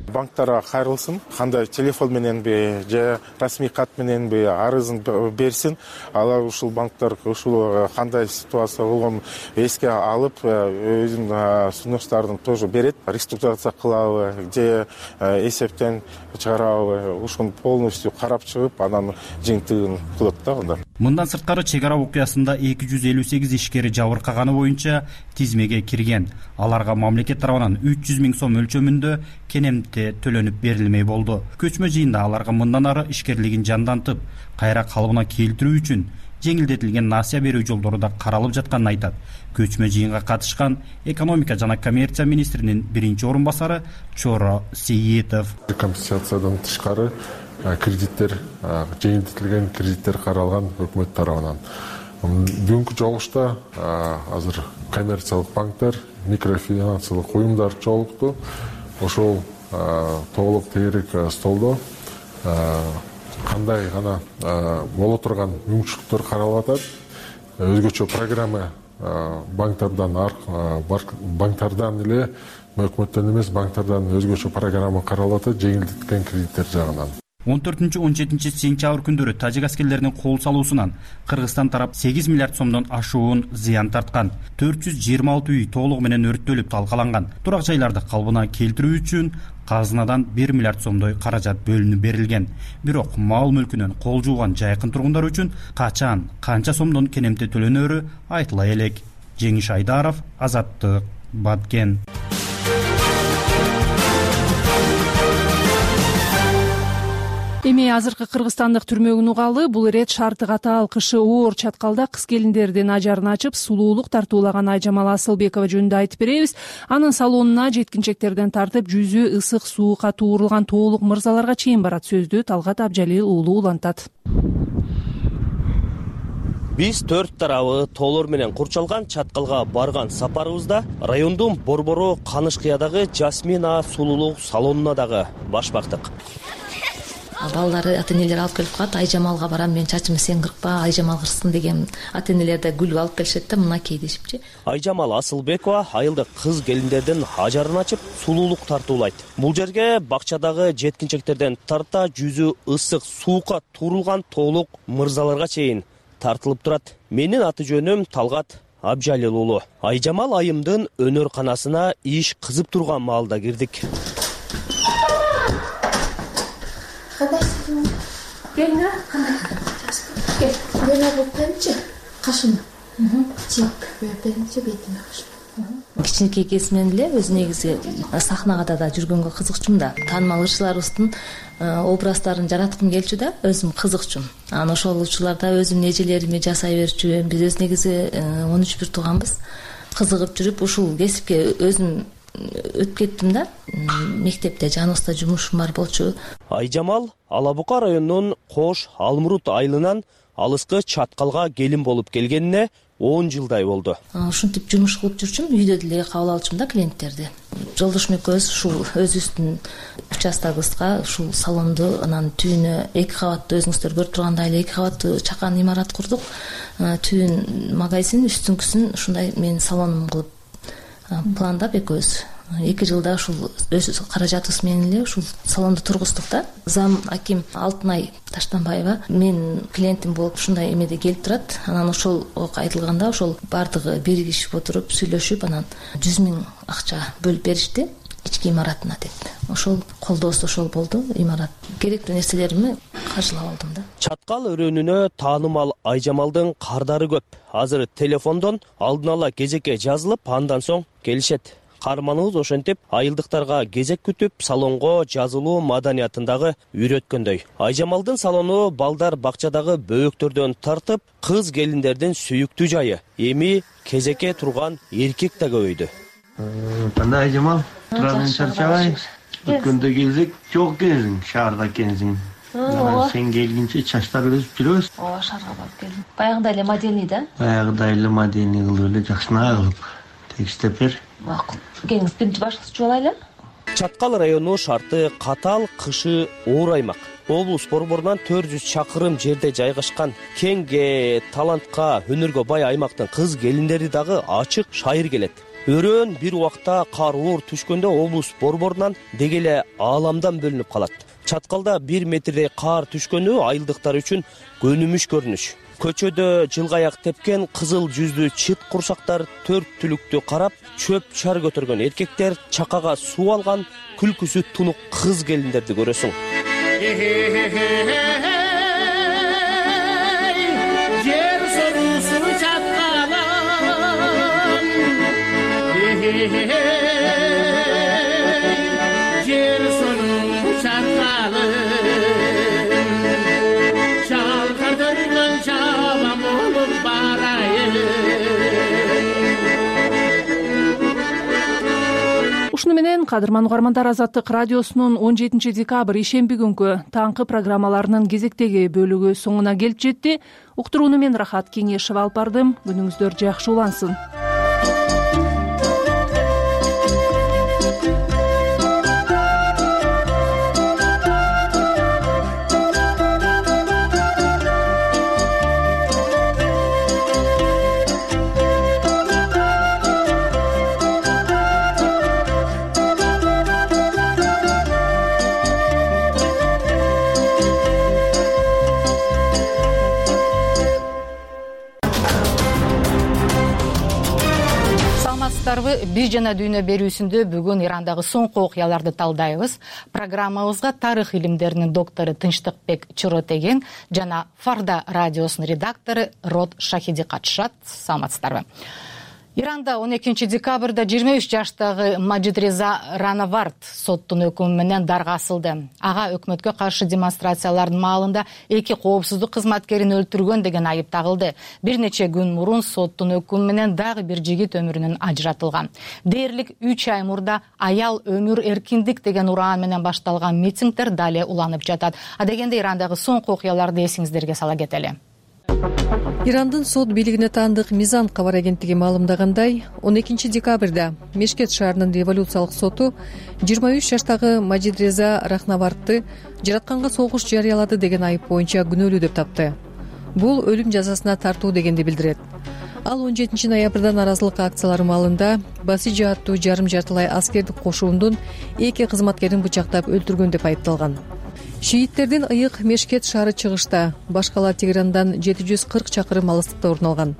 Speaker 1: банктарга кайрылсын, кандай телефон мененби же расмий кат мененби арызын берсин. Алар ушул банктар ушул кандай ситуация болгонун эске алып, өзүнүн сунуштарын тоже берет. Реструктурация кылабы же эсептен чыгарабы, ушуну полностью карап чыгып, анан жыйынтыгын кылат да анда.
Speaker 22: Мындан сырткары чек ара окуясында эки жүз элүү сегиз ишкери жабыркаганы боюнча тизмеге кирген. Аларга мамлекет тарабынан үч жүз миң сом өлчөмүндө кенемте төлөнүп берилмей болду. Көчмө жыйында аларга мындан ары ишкерлигин жандантып, кайра калыбына келтирүү үчүн жеңилдетилген насыя берүү жолдору да каралып жатканын айтат. Көчмө жыйынга катышкан экономика жана коммерция министринин биринчи орун басары Чоро Сейитов.
Speaker 4: Компенсациядан тышкары кредиттер, жеңилдетилген кредиттер каралган өкмөт тарабынан. Бүгүнкү жолугушта азыр коммерциялык банктар, микрофинансылык уюмдар жолукту. Ошол толук тегерек столдо кандай гана боло турган мүмкүнчүлүктөр каралып атат. Өзгөчө программа банктардан банктардан эле, өкмөттөн эмес, банктардан өзгөчө программа каралып атат, жеңилдетилген кредиттер жагынан.
Speaker 22: он төртүнчү он жетинчи сентябрь күндөрү тажик аскерлеринин кол салуусунан Кыргызстан тарап сегиз миллиард сомдон ашуун зыян тарткан. төрт жүз жыйырма алты үй толугу менен өрттөлүп талкаланган. Турак жайларды калыбына келтирүү үчүн казынадан бир миллиард сомдой каражат бөлүнүп берилген. Бирок мал мүлкүнөн кол жууган жайкын тургундар үчүн качан, канча сомдон кенемте төлөнөрү айтыла элек. Жеңиш Айдаров, Азаттык, Баткен.
Speaker 2: Эми азыркы кыргызстандык түрмөгүн угалы. Бул ирет шарты катаал, кышы оор чаткалда кыз келиндердин ажарын ачып, сулуулук тартуулаган Айжамал Асылбекова жөнүндө айтып беребиз. Анын салонуна жеткинчектерден тартып, жүзү ысык суукка туурулган тоолук мырзаларга чейин барат. Сөздү Талгат Абжалил уулу улантат.
Speaker 7: Биз төрт тарабы тоолор менен курчалган чаткалга барган сапарыбызда райондун Борбору Канышкыядагы Жасмина сулуулук салонуна дагы баш бактык.
Speaker 24: Балдары ата-энелер алып келип калат, Айжамалга барам, мен чачымды сен кыркпа, Айжамал кырсын деген ата-энелер да гүл алып келишет да, мынакей дешипчи.
Speaker 7: Айжамал Асылбекова айылдык кыз келиндердин ажарын ачып, сулуулук тартуулайт. Бул жерге бакчадагы жеткинчектерден тарта жүзү ысык суукка туурулган тоолук мырзаларга чейин тартылып турат. Менин аты жөнүм Талгат Абжалил уулу. Айжамал айымдын өнөр канасына иш кызып турган маалда кирдик.
Speaker 24: Келиңер, кандай? Кел, бөлө болуп берчи. Кашыны. Чек, берчи бетиме кашыны. Кичинекей кезинен эле өз негизи сахнага да жүргөнгө кызыкчумун да. Таанымал ырчыларыбыздын образдарын жараткым келчү да, өзүм кызыкчумун. Анан ошол учурларда өзүмдүн эжелерими жасай берчүмүн. Биз өз негизи он үч бир тууганбыз. Кызыгып жүрүп ушул кесипке өзүм өтүп кеттим да. Мектепте жаныбызда жумушум бар болчу.
Speaker 7: Айжамал Ала Бука районунун Кош Алмурут айылынан алыскы чаткалга келин болуп келгенине он жылдай болду.
Speaker 24: Ушинтип жумуш кылып жүрчүм, үйдө деле кабыл алчумун да клиенттерди. Жолдошум экөөбүз ушул өзүбүздүн участогыбызга ушул салонду, анан түбүнө эки кабаттуу, өзүңүздөр көрүп тургандай эле эки кабаттуу чакан имарат курдук. Түбүн магазин, үстүңкүсүн ушундай мен салонум кылып пландап экөөбүз эки жылда ушул өз каражатыбыз менен эле ушул салонду тургуздук да. Зам аким Алтынай Таштанбаева мен клиентим болуп ушундай эмеде келип турат. Анан ошол айтылганда ошол бардыгы биригишип отуруп сүйлөшүп, анан жүз миң акча бөлүп беришти ички имаратына деп. Ошол колдоосу ошол болду. Имарат керектүү нерселеримди каржылап алдым да.
Speaker 7: Чаткал өрөөнүнө таанымал Айжамалдын кардары көп. Азыр телефондон алдын ала кезекке жазылып, андан соң келишет. Карманыбыз ошентип айылдыктарга кезек күтүп салонго жазылуу маданиятындагы үйрөткөндөй. Айжамалдын салону балдар бакчадагы бөөктөрдөн тартып, кыз келиндердин сүйүктүү жайы. Эми кезекке турган эркек да көбөйдү.
Speaker 25: Кандай Айжамал? Турадан чарчабай. Өткөндө келдик, жок экенсиң, шаарда экенсиң. Сен келгенче чачтар өсүп жүрөбүз.
Speaker 24: Ооба, шаарга барып келдим. Баягыдай эле модельный да?
Speaker 25: Баягыдай эле модельный кылып эле жакшынакай кылып тегиштеп бер.
Speaker 24: Макул. Келиңиз, биринчи башкычы болайлы.
Speaker 7: Чаткал району шарты катаал, кышы оор аймак. Облус борборунан төрт жүз чакырым жерде жайгашкан кеңге, талантка, өнөргө бай аймактын кыз келиндери дагы ачык шайыр келет. өрөөн бир убакта кар оор түшкөндө облус борборунан деги эле ааламдан бөлүнүп калат. Чаткалда бир метрдей кар түшкөнү айылдыктар үчүн көнүмүш көрүнүш. Көчөдө жылгаяк тепкен кызыл жүздүү чыт курсактар төрт түлүктү карап, чөп чар көтөргөн эркектер, чакага суу алган күлкүсү тунук кыз келиндерди көрөсүң.
Speaker 2: Ушуну менен кадырман угармандар, Азаттык радиосунун он жетинчи декабрь ишемби күнкү таңкы программаларынын кезектеги бөлүгү соңуна келип жетти. Уктурууну мен Рахат Кеңешева алып бардым. Күнүңүздөр жакшы улансын.
Speaker 17: Биз жана дүйнө берүүсүндө бүгүн Ирандагы соңку окуяларды талдайбыз. Программабызга тарых илимдеринин доктору Тынчтыкбек Чоротеген жана Фарда радиосунун редактору Род Шахиди катышат. Саламатсыздарбы? Иранда он экинчи декабрда жыйырма үч жаштагы Маджидреза Ранавард соттун өкүмү менен дарга асылды. Ага өкмөткө каршы демонстрациялардын маалында эки коопсуздук кызматкерин өлтүргөн деген айып тагылды. Бир нече күн мурун соттун өкүмү менен дагы бир жигит өмүрүнөн ажыратылган. Дээрлик үч ай мурда аял өмүр эркиндик деген ураан менен башталган митингдер дале уланып жатат. А дегенде Ирандагы соңку окуяларды эсиңиздерге сала кетели.
Speaker 19: Ирандын сот бийлигине таандык Мизан кабар агенттиги маалымдагандай, он экинчи декабрда Мешкет шаарынын революциялык соту жыйырма үч жаштагы Маджидреза Рахнавардты жаратканга согуш жарыялады деген айып боюнча күнөөлүү деп тапты. Бул өлүм жазасына тартуу дегенди билдирет. Ал он жетинчи ноябрда наразылык акциялары маалында Басижи аттуу жарым жартылай аскердик кошуундун эки кызматкерин бычактап өлтүргөн деп айыпталган. Шииттердин ыйык Мешкет шаары чыгышта, баш кала Тегерандан жети жүз кырк чакырым алыстыкта орун алган.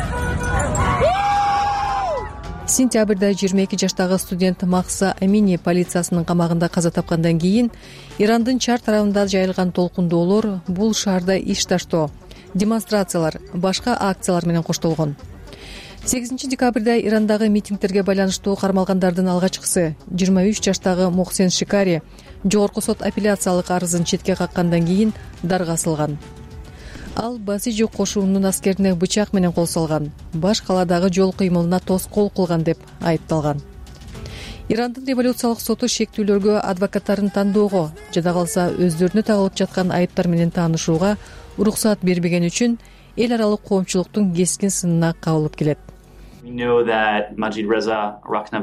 Speaker 19: Сентябрда жыйырма эки жаштагы студент Махса Амини полициясынын камагында каза тапкандан кийин Ирандын чар тарабында жайылган толкундоолор бул шаарда иш таштоо, демонстрациялар, башка акциялар менен коштолгон. сегизинчи декабрда Ирандагы митингдерге байланыштуу кармалгандардын алгачкысы жыйырма үч жаштагы Мохсен Шикари жогорку сот апелляциялык арызын четке каккандан кийин дарга асылган. Ал Басижи кошуунун аскерине бычак менен кол салган, баш каладагы жол кыймылына тоскоол кылган деп айыпталган. Ирандын революциялык соту шектүүлөргө адвокаттарын тандоого жада калса өздөрүнө тагылып жаткан айыптар менен таанышууга уруксат бербеген үчүн эл аралык коомчулуктун кескин сынына кабылып келет.
Speaker 3: Маджидреза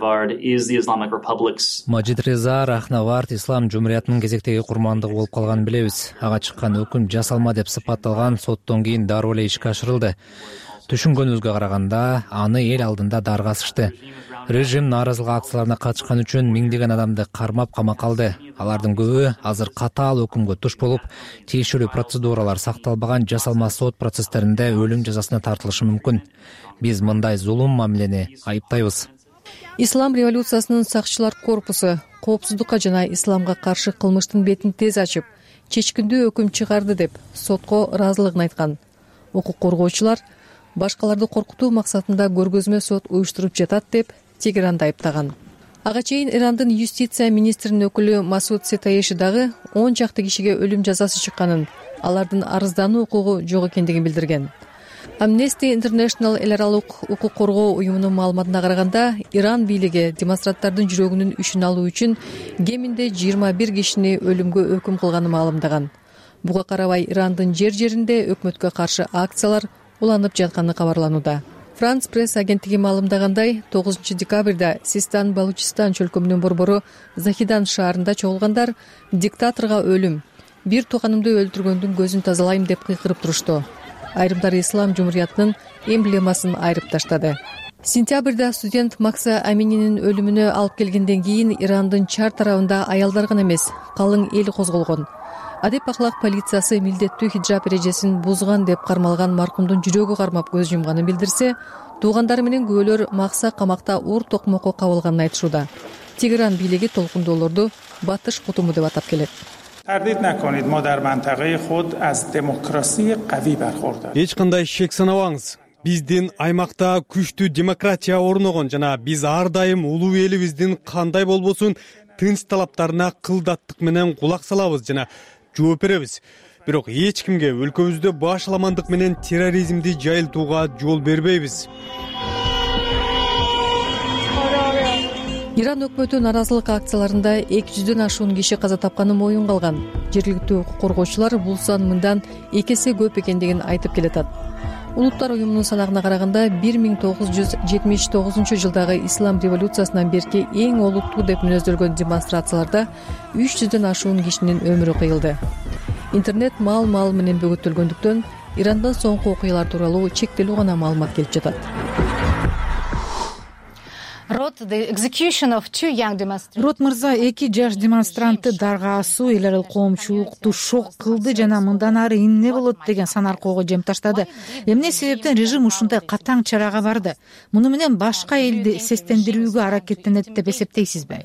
Speaker 3: Рахнавард Ислам жумуриятынын кезектеги курмандыгы болуп калганын билебиз. Ага чыккан өкүм жасалма деп сыпатталган, соттон кийин дароо эле ишке ашырылды. Түшүнгөнүбүзгө караганда аны эл алдында дарга асышты. Режим нааразылык акцияларына катышкан үчүн миңдеген адамды кармап камакка алды. Алардын көбү азыр катаал өкүмгө туш болуп, тиешелүү процедуралар сакталбаган жасалма сот процесстеринде өлүм жазасына тартылышы мүмкүн. Биз мындай зулум мамилени айыптайбыз.
Speaker 19: Ислам революциясынын сакчылар корпусу коопсуздукка жана исламга каршы кылмыштын бетин тез ачып, чечкиндүү өкүм чыгарды деп сотко ыраазылыгын айткан. Укук коргоочулар башкаларды коркутуу максатында көргөзмө сот уюштуруп жатат деп Тегеранды айыптаган. Ага чейин Ирандын юстиция министринин өкүлү Масуд Сетаеши дагы он чакты кишиге өлүм жазасы чыкканын, алардын арыздануу укугу жок экендигин билдирген. Amnesty International эл аралык укук коргоо уюмунун маалыматына караганда, Иран бийлиги демонстранттардын жүрөгүнүн үшүн алуу үчүн кеминде жыйырма бир кишини өлүмгө өкүм кылганын маалымдаган. Буга карабай Ирандын жер-жеринде өкмөткө каршы акциялар уланып жатканы кабарланууда. Франц пресс агенттиги маалымдагандай, тогузунчу декабрда Систан Балучистан чөлкөмүнүн борбору Захидан шаарында чогулгандар диктаторго өлүм, бир тууганымды өлтүргөндүн көзүн тазалайм деп кыйкырып турушту. Айрымдары ислам жумуриятынын эмблемасын айрып таштады. Сентябрда студент Макса Амининин өлүмүнө алып келгенден кийин Ирандын чар тарабында аялдар гана эмес, калың эл козголгон. Адеп ахлак полициясы милдеттүү хиджаб эрежесин бузган деп кармалган маркумдун жүрөгү кармап көз жумганын билдирсе, туугандары менен күбөлөр Макса камакта уур токмокко кабылганын айтышууда. Тегеран бийлиги толкундоолорду батыш кутуму деп атап келет.
Speaker 5: Эч кандай шек санабаңыз. Биздин аймакта күчтүү демократия орногон жана биз ар дайым улуу элибиздин кандай болбосун тынч талаптарына кылдаттык менен кулак салабыз жана жооп беребиз. Бирок эч кимге өлкөбүздө башаламандык менен терроризмди жайылтууга жол бербейбиз.
Speaker 19: Иран өкмөтү нааразылык акцияларында эки жүздөн ашуун киши каза тапканы моюнга алган. Жергиликтүү укук коргоочулар бул сан мындан эки эсе көп экендигин айтып келатат. Улуттар уюмунун санагына караганда бир миң тогуз жүз жетимиш тогузунчу жылдагы ислам революциясынан берки эң олуттуу деп мүнөздөлгөн демонстрацияларда үч жүздөн ашуун кишинин өмүрү кыйылды. Интернет мал-мал менен бөгөтөлгөндүктөн Ирандан соңку окуялар тууралуу чектелүү гана маалымат келип жатат.
Speaker 17: Рот
Speaker 6: мырза эки жаш демонстрантты дарга асуу эл аралык коомчулукту шок кылды жана мындан ары эмне болот деген сан аркоого жем таштады. Эмне себептен режим ушундай катаң чарага барды? Муну менен башка элди сестендирүүгө аракеттенет деп эсептейсизби?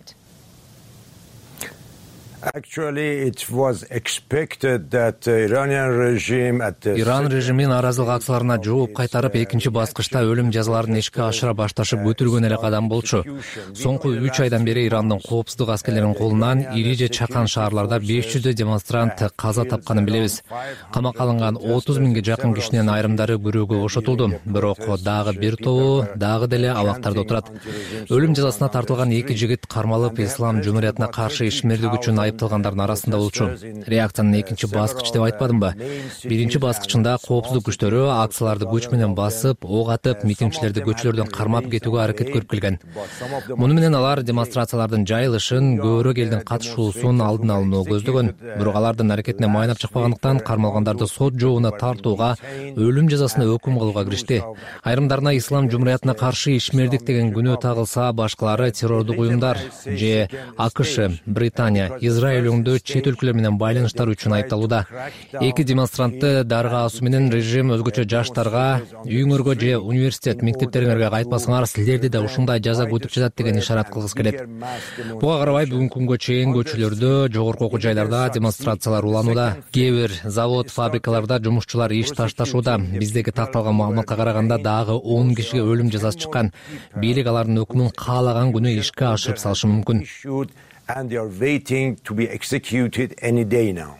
Speaker 3: Иран режими нааразылык акцияларына жооп кайтарып, экинчи баскычта өлүм жазаларын ишке ашыра башташып өтүлгөн эле кадам болчу. Соңку үч айдан бери Ирандын коопсуздук аскерлеринин колунан ири же чакан шаарларда беш жүздөй демонстрант каза тапканын билебиз. Камакка алынган отуз миңге жакын кишинин айрымдары күрөөгө бошотулду, бирок дагы бир тобу дагы деле абактарда отурат. Өлүм жазасына тартылган эки жигит кармалып, ислам жумуриятына каршы ишмердик үчүн айыпталгандар арасында болчу. Реакциянын экинчи баскычы деп айтпадымбы? Биринчи баскычында коопсуздук күчтөрү акцияларды күч менен басып, ок атып, митингчилерди көчөлөрдөн кармап кетүүгө аракет көрүп келген. Муну менен алар демонстрациялардын жайылышын, көбүрөөк элдин катышуусун алдын алууну көздөгөн. Бирок алардын аракетине майнап чыкпагандыктан кармалгандарды сот жообуна тартууга, өлүм жазасына өкүм кылууга киришти. Айрымдарына ислам жумуриятына каршы ишмердик деген күнөө тагылса, башкалары террордук уюмдар же АКШ, Британия, Израиль өңдө чет өлкөлөр менен байланыштар үчүн айыпталууда. Эки демонстрантты дарга асуу менен режим өзгөчө жаштарга үйүңөргө же университет, мектептериңерге кайтпасаңар, силерди да ушундай жаза күтүп жатат деген ишарат кылгысы келет. Буга карабай бүгүнкү күнгө чейин көчөлөрдө, жогорку окуу жайларда демонстрациялар уланууда. Кээ бир завод, фабрикаларда жумушчулар иш ташташууда. Биздеги такталган маалыматка караганда дагы он кишиге өлүм жазасы чыккан. Бийлик алардын өкүмүн каалаган күнү ишке ашырып салышы мүмкүн.
Speaker 8: And they are waiting to be executed any day now.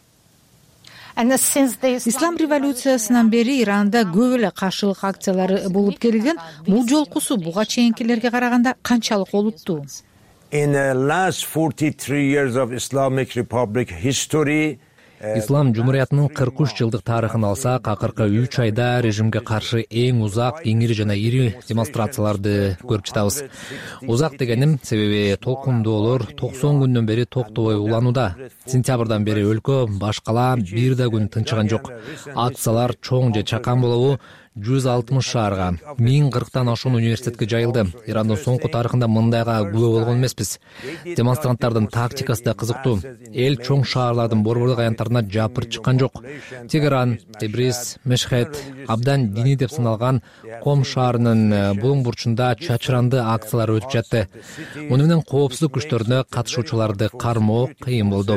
Speaker 6: Ислам революциясынан бери Иранда көп эле каршылык акциялары болуп келген. Бул жолкусу буга чейинкилерге караганда канчалык олуттуу?
Speaker 8: In the last forty-three years of Islamic Republic history,
Speaker 3: Ислам жумуриятынын кырк үч жылдык тарыхын алсак, акыркы үч айда режимге каршы эң узак, эң ири жана ири демонстрацияларды көрүп жатабыз. Узак дегеним себеби толкундоолор токсон күндөн бери токтобой уланууда. Сентябрдан бери өлкө башкала бир да күн тынчыган жок. Акциялар чоң же чакан болобу жүз алтымыш шаарга, миң кырктан ашуун университетке жайылды. Ирандын соңку тарыхында мындайга күбө болгон эмеспиз. Демонстранттардын тактикасы да кызыктуу. Эл чоң шаарлардын борбордук аянттарына жапырып чыккан жок. Тегеран, Тебриз, Мешхед, абдан диний деп саналган Ком шаарынын булуң бурчунда чачыранды акциялар өтүп жатты. Муну менен коопсуздук күчтөрүнө катышуучуларды кармоо кыйын болду.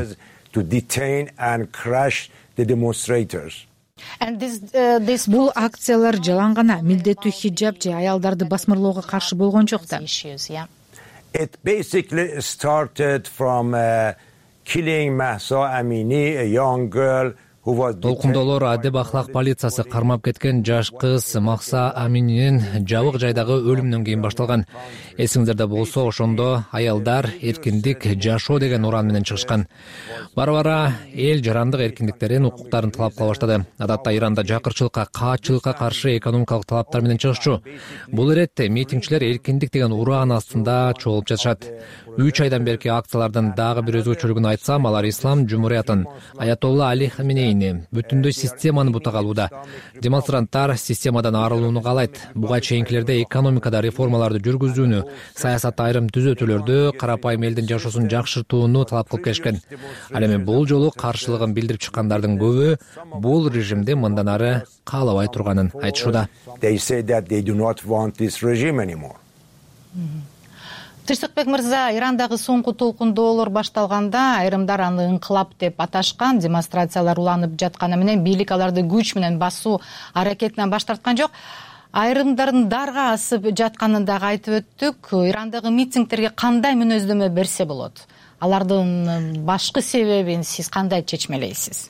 Speaker 6: Бул акциялар жалаң гана милдеттүү хиджаб же аялдарды басмырлоого каршы болгон жок да.
Speaker 8: It basically started from uh, killing Mahsa Amini, a young girl who was
Speaker 3: Толкундоолор адеп ахлак полициясы кармап кеткен жаш кыз Махса Амининин жабык жайдагы өлүмүнөн кийин башталган. Эсиңиздерде болсо, ошондо аялдар эркиндик жашоо деген уран менен чыгышкан. Бара-бара эл жарандык эркиндиктерин, укуктарын талап кыла баштады. Адатта Иранда жакырчылыкка, каачылыкка каршы экономикалык талаптар менен чыгышчу. Бул иретте митингчилер эркиндик деген уран астында чогулуп жатышат. үч айдан берки акциялардын дагы бир өзгөчөлүгүн айтсам, алар ислам жумуриятын, Аятолла Али Хаменейни Хомейни бүтүндөй системаны бутага алууда. Демонстранттар системадан арылууну каалайт. Буга чейинкилерде экономикада реформаларды жүргүзүүнү, саясат айрым түзөтүүлөрдү, карапайым элдин жашоосун жакшыртууну талап кылып келишкен. Ал эми бул жолу каршылыгын билдирип чыккандардын көбү бул режимди мындан ары каалабай турганын айтышууда.
Speaker 17: Тынчтыкбек мырза, Ирандагы соңку толкундоолор башталганда айрымдар аны ыңкылап деп аташкан, демонстрациялар уланып жатканы менен бийлик аларды күч менен басуу аракетинен баш тарткан жок. Айрымдардын дарга асып жатканын дагы айтып өттүк. Ирандагы митингдерге кандай мүнөздөмө берсе болот? Алардын башкы себебин сиз кандай чечмелейсиз?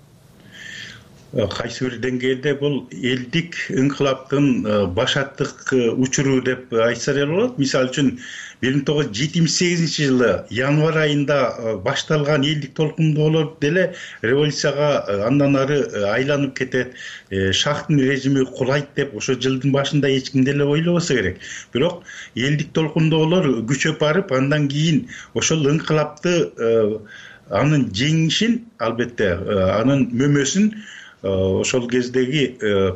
Speaker 9: Кайсы бир деңгээлде бул элдик ыңкылаптын башаттык учуру деп айтса деле болот. Мисалы үчүн бир миң тогуз жүз жетимиш сегизинчи жылы январь айында башталган элдик толкундоолор деле революцияга андан ары айланып кетет. Шахтын режими кулайт деп ошо жылдын башында эч ким деле ойлобосо керек. Бирок элдик толкундоолор күчөп барып, андан кийин ошол ыңкылапты анын жеңишин, албетте анын мөмөсүн ошол кездеги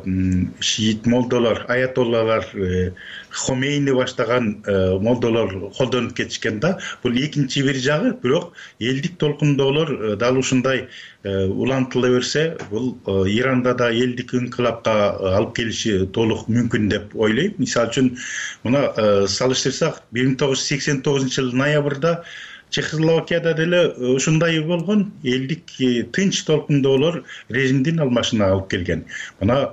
Speaker 9: шиит молдолор, аятоллалар, Хомейни баштаган молдолор колдонуп кетишкен да. Бул экинчи бир жагы. Бирок элдик толкундоолор дал ушундай улантыла берсе, бул Иранда да элдик ыңкылапка алып келиши толук мүмкүн деп ойлойм. Мисалы үчүн мына салыштырсак, бир миң тогуз жүз сексен тогузунчу жылы ноябрда Чехословакияда деле ушундай болгон. Элдик тынч толкундоолор режимдин алмашына алып келген. Мына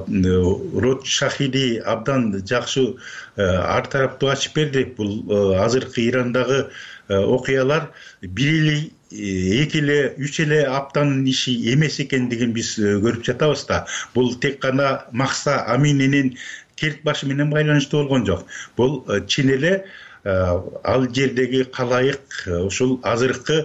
Speaker 9: Род Шахиди абдан жакшы ар тараптуу ачып берди. Бул азыркы Ирандагы окуялар бир эле, эки эле, үч эле аптанын иши эмес экендигин биз көрүп жатабыз да. Бул тек гана Махса Амининин керт башы менен байланыштуу болгон жок. Бул чын эле ал жердеги калайык ушул азыркы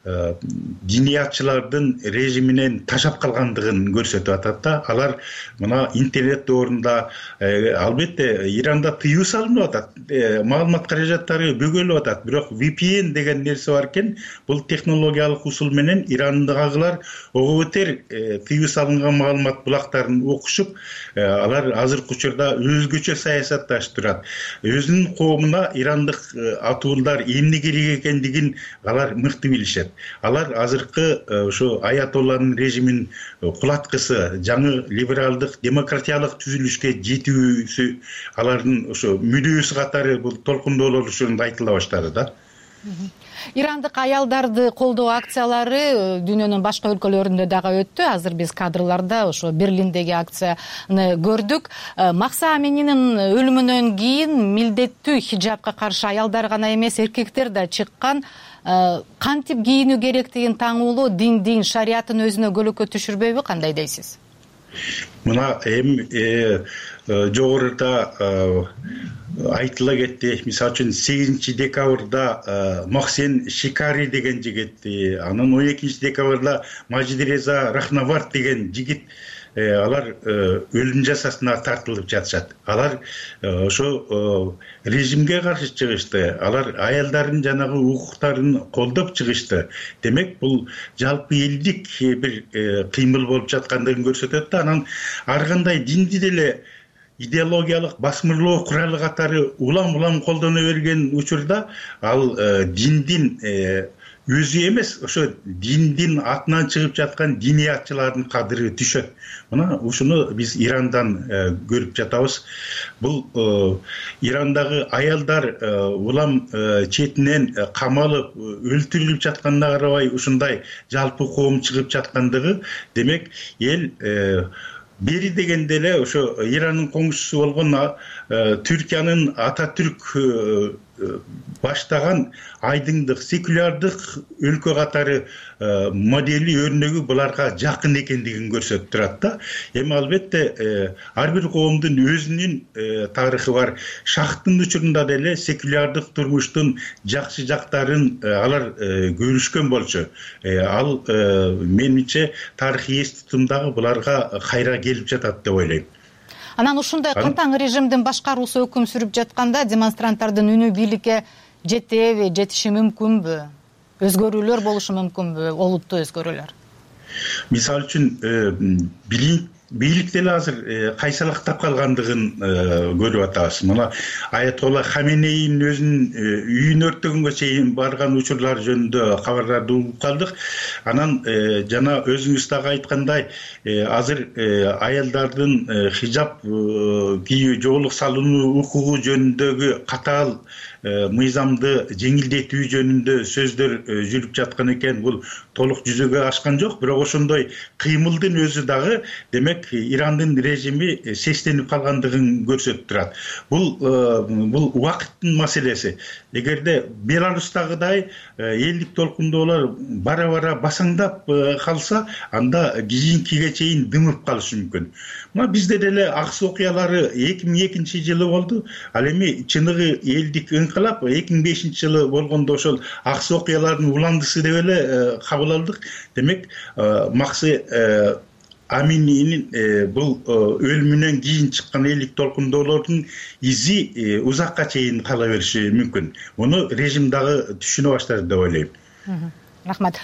Speaker 9: диниятчылардын режиминен ташап калгандыгын көрсөтүп атат да. Алар мына интернет доорунда албетте Иранда тыюу салынып атат, маалымат каражаттары бөгөлүп атат. Бирок ви пи эн деген нерсе бар экен. Бул технологиялык усул менен Ирандагылар ого бетер тыюу салынган маалымат булактарын окушуп, алар азыркы учурда өзгөчө саясатташып турат. Өзүнүн коомуна ирандык атуулар эмне керек экендигин алар мыкты билишет. Алар азыркы ошо аятолланын режимин кулаткысы, жаңы либералдык, демократиялык түзүлүшкө жетүүсү алардын ошо мүдөөсү катары бул толкундоолор ушунда айтыла баштады да.
Speaker 17: Ирандык аялдарды колдоо акциялары дүйнөнүн башка өлкөлөрүндө дагы өттү. Азыр биз кадрларда ошо Берлиндеги акцияны көрдүк. Махса Амининин өлүмүнөн кийин милдеттүү хиджабка каршы аялдар гана эмес, эркектер да чыккан. Кантип кийинүү керектигин таңуулоо диндин, шариятын өзүнө көлөкө түшүрбөйбү, кандай дейсиз?
Speaker 9: Мына эми жогоруда айтыла кетти. Мисалы үчүн сегизинчи декабрда Мохсен Шикари деген жигит, анан он экинчи декабрда Мажидреза Рахнавард деген жигит алар өлүм жазасына тартылып жатышат. Алар ошо режимге каршы чыгышты. Алар аялдардын жанагы укуктарын колдоп чыгышты. Демек, бул жалпы элдик бир кыймыл болуп жаткандыгын көрсөтөт да. Анан ар кандай динди деле идеологиялык басмырлоо куралы катары улам-улам колдоно берген учурда ал диндин өзү эмес, ошо диндин атынан чыгып жаткан диниятчылардын кадыры түшөт. Мына ушуну биз Ирандан көрүп жатабыз. Бул Ирандагы аялдар улам четинен камалып, өлтүрүлүп жатканына карабай ушундай жалпы коом чыгып жаткандыгы, демек эл бери дегенде эле ошо Ирандын коңшусу болгон Түркиянын Ататүрк баштаган айдыңдык, секулярдык өлкө катары модели, өрнөгү буларга жакын экендигин көрсөтүп турат да. Эми албетте ар бир коомдун өзүнүн тарыхы бар. Шахтын учурунда деле секулярдык турмуштун жакшы жактарын алар көрүшкөн болчу. Ал менимче тарыхый эс тутумдагы буларга кайра келип жатат деп ойлойм.
Speaker 17: Анан ушундай катаң режимдин башкаруусу өкүм сүрүп жатканда демонстранттардын үнү бийликке жетеби, жетиши мүмкүнбү? Өзгөрүүлөр болушу мүмкүнбү? Олуттуу өзгөрүүлөр?
Speaker 9: мисалы үчүн бийлик деле азыр кайсалактап калгандыгын көрүп атабыз. Мына Аятолла Хаменейдин өзүнүн үйүн өрттөгөнгө чейин барган учурлар жөнүндө кабарларды угуп калдык. Анан жана өзүңүз дагы айткандай, азыр аялдардын хижаб кийүү, жоолук салынуу укугу жөнүндөгү катаал мыйзамды жеңилдетүү жөнүндө сөздөр жүрүп жаткан экен. Бул толук жүзөгө ашкан жок, бирок ошондой кыймылдын өзү дагы демек Ирандын режими сестенип калгандыгын көрсөтүп турат. Бул бул убакыттын маселеси. Эгерде Беларустагыдай элдик толкундоолор бара-бара басаңдап калса, анда кийинкиге чейин дымып калышы мүмкүн. Мына бизде деле акыс окуялары эки миң экинчи жылы болду. Ал эми чыныгы элдик инкылап эки миң бешинчи жылы болгондо ошол акыс окуялардын уландысы деп эле кабыл алдык. Демек, Максы Амининин бул өлүмүнөн кийин чыккан элдик толкундоолордун изи узакка чейин кала бериши мүмкүн. Муну режим дагы түшүнө баштады деп ойлойм.
Speaker 17: Рахмат.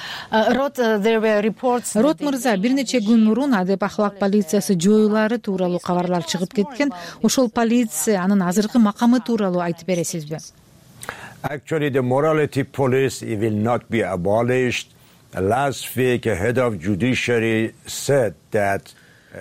Speaker 17: Рот
Speaker 6: мырза, бир нече күн мурун Адеп ахлак полициясы жоюлары тууралуу кабарлар чыгып кеткен. Ошол полиция анын азыркы макамы тууралуу айтып бересизби?
Speaker 8: Actually, the morality police will not be abolished. Last week, a head of judiciary said that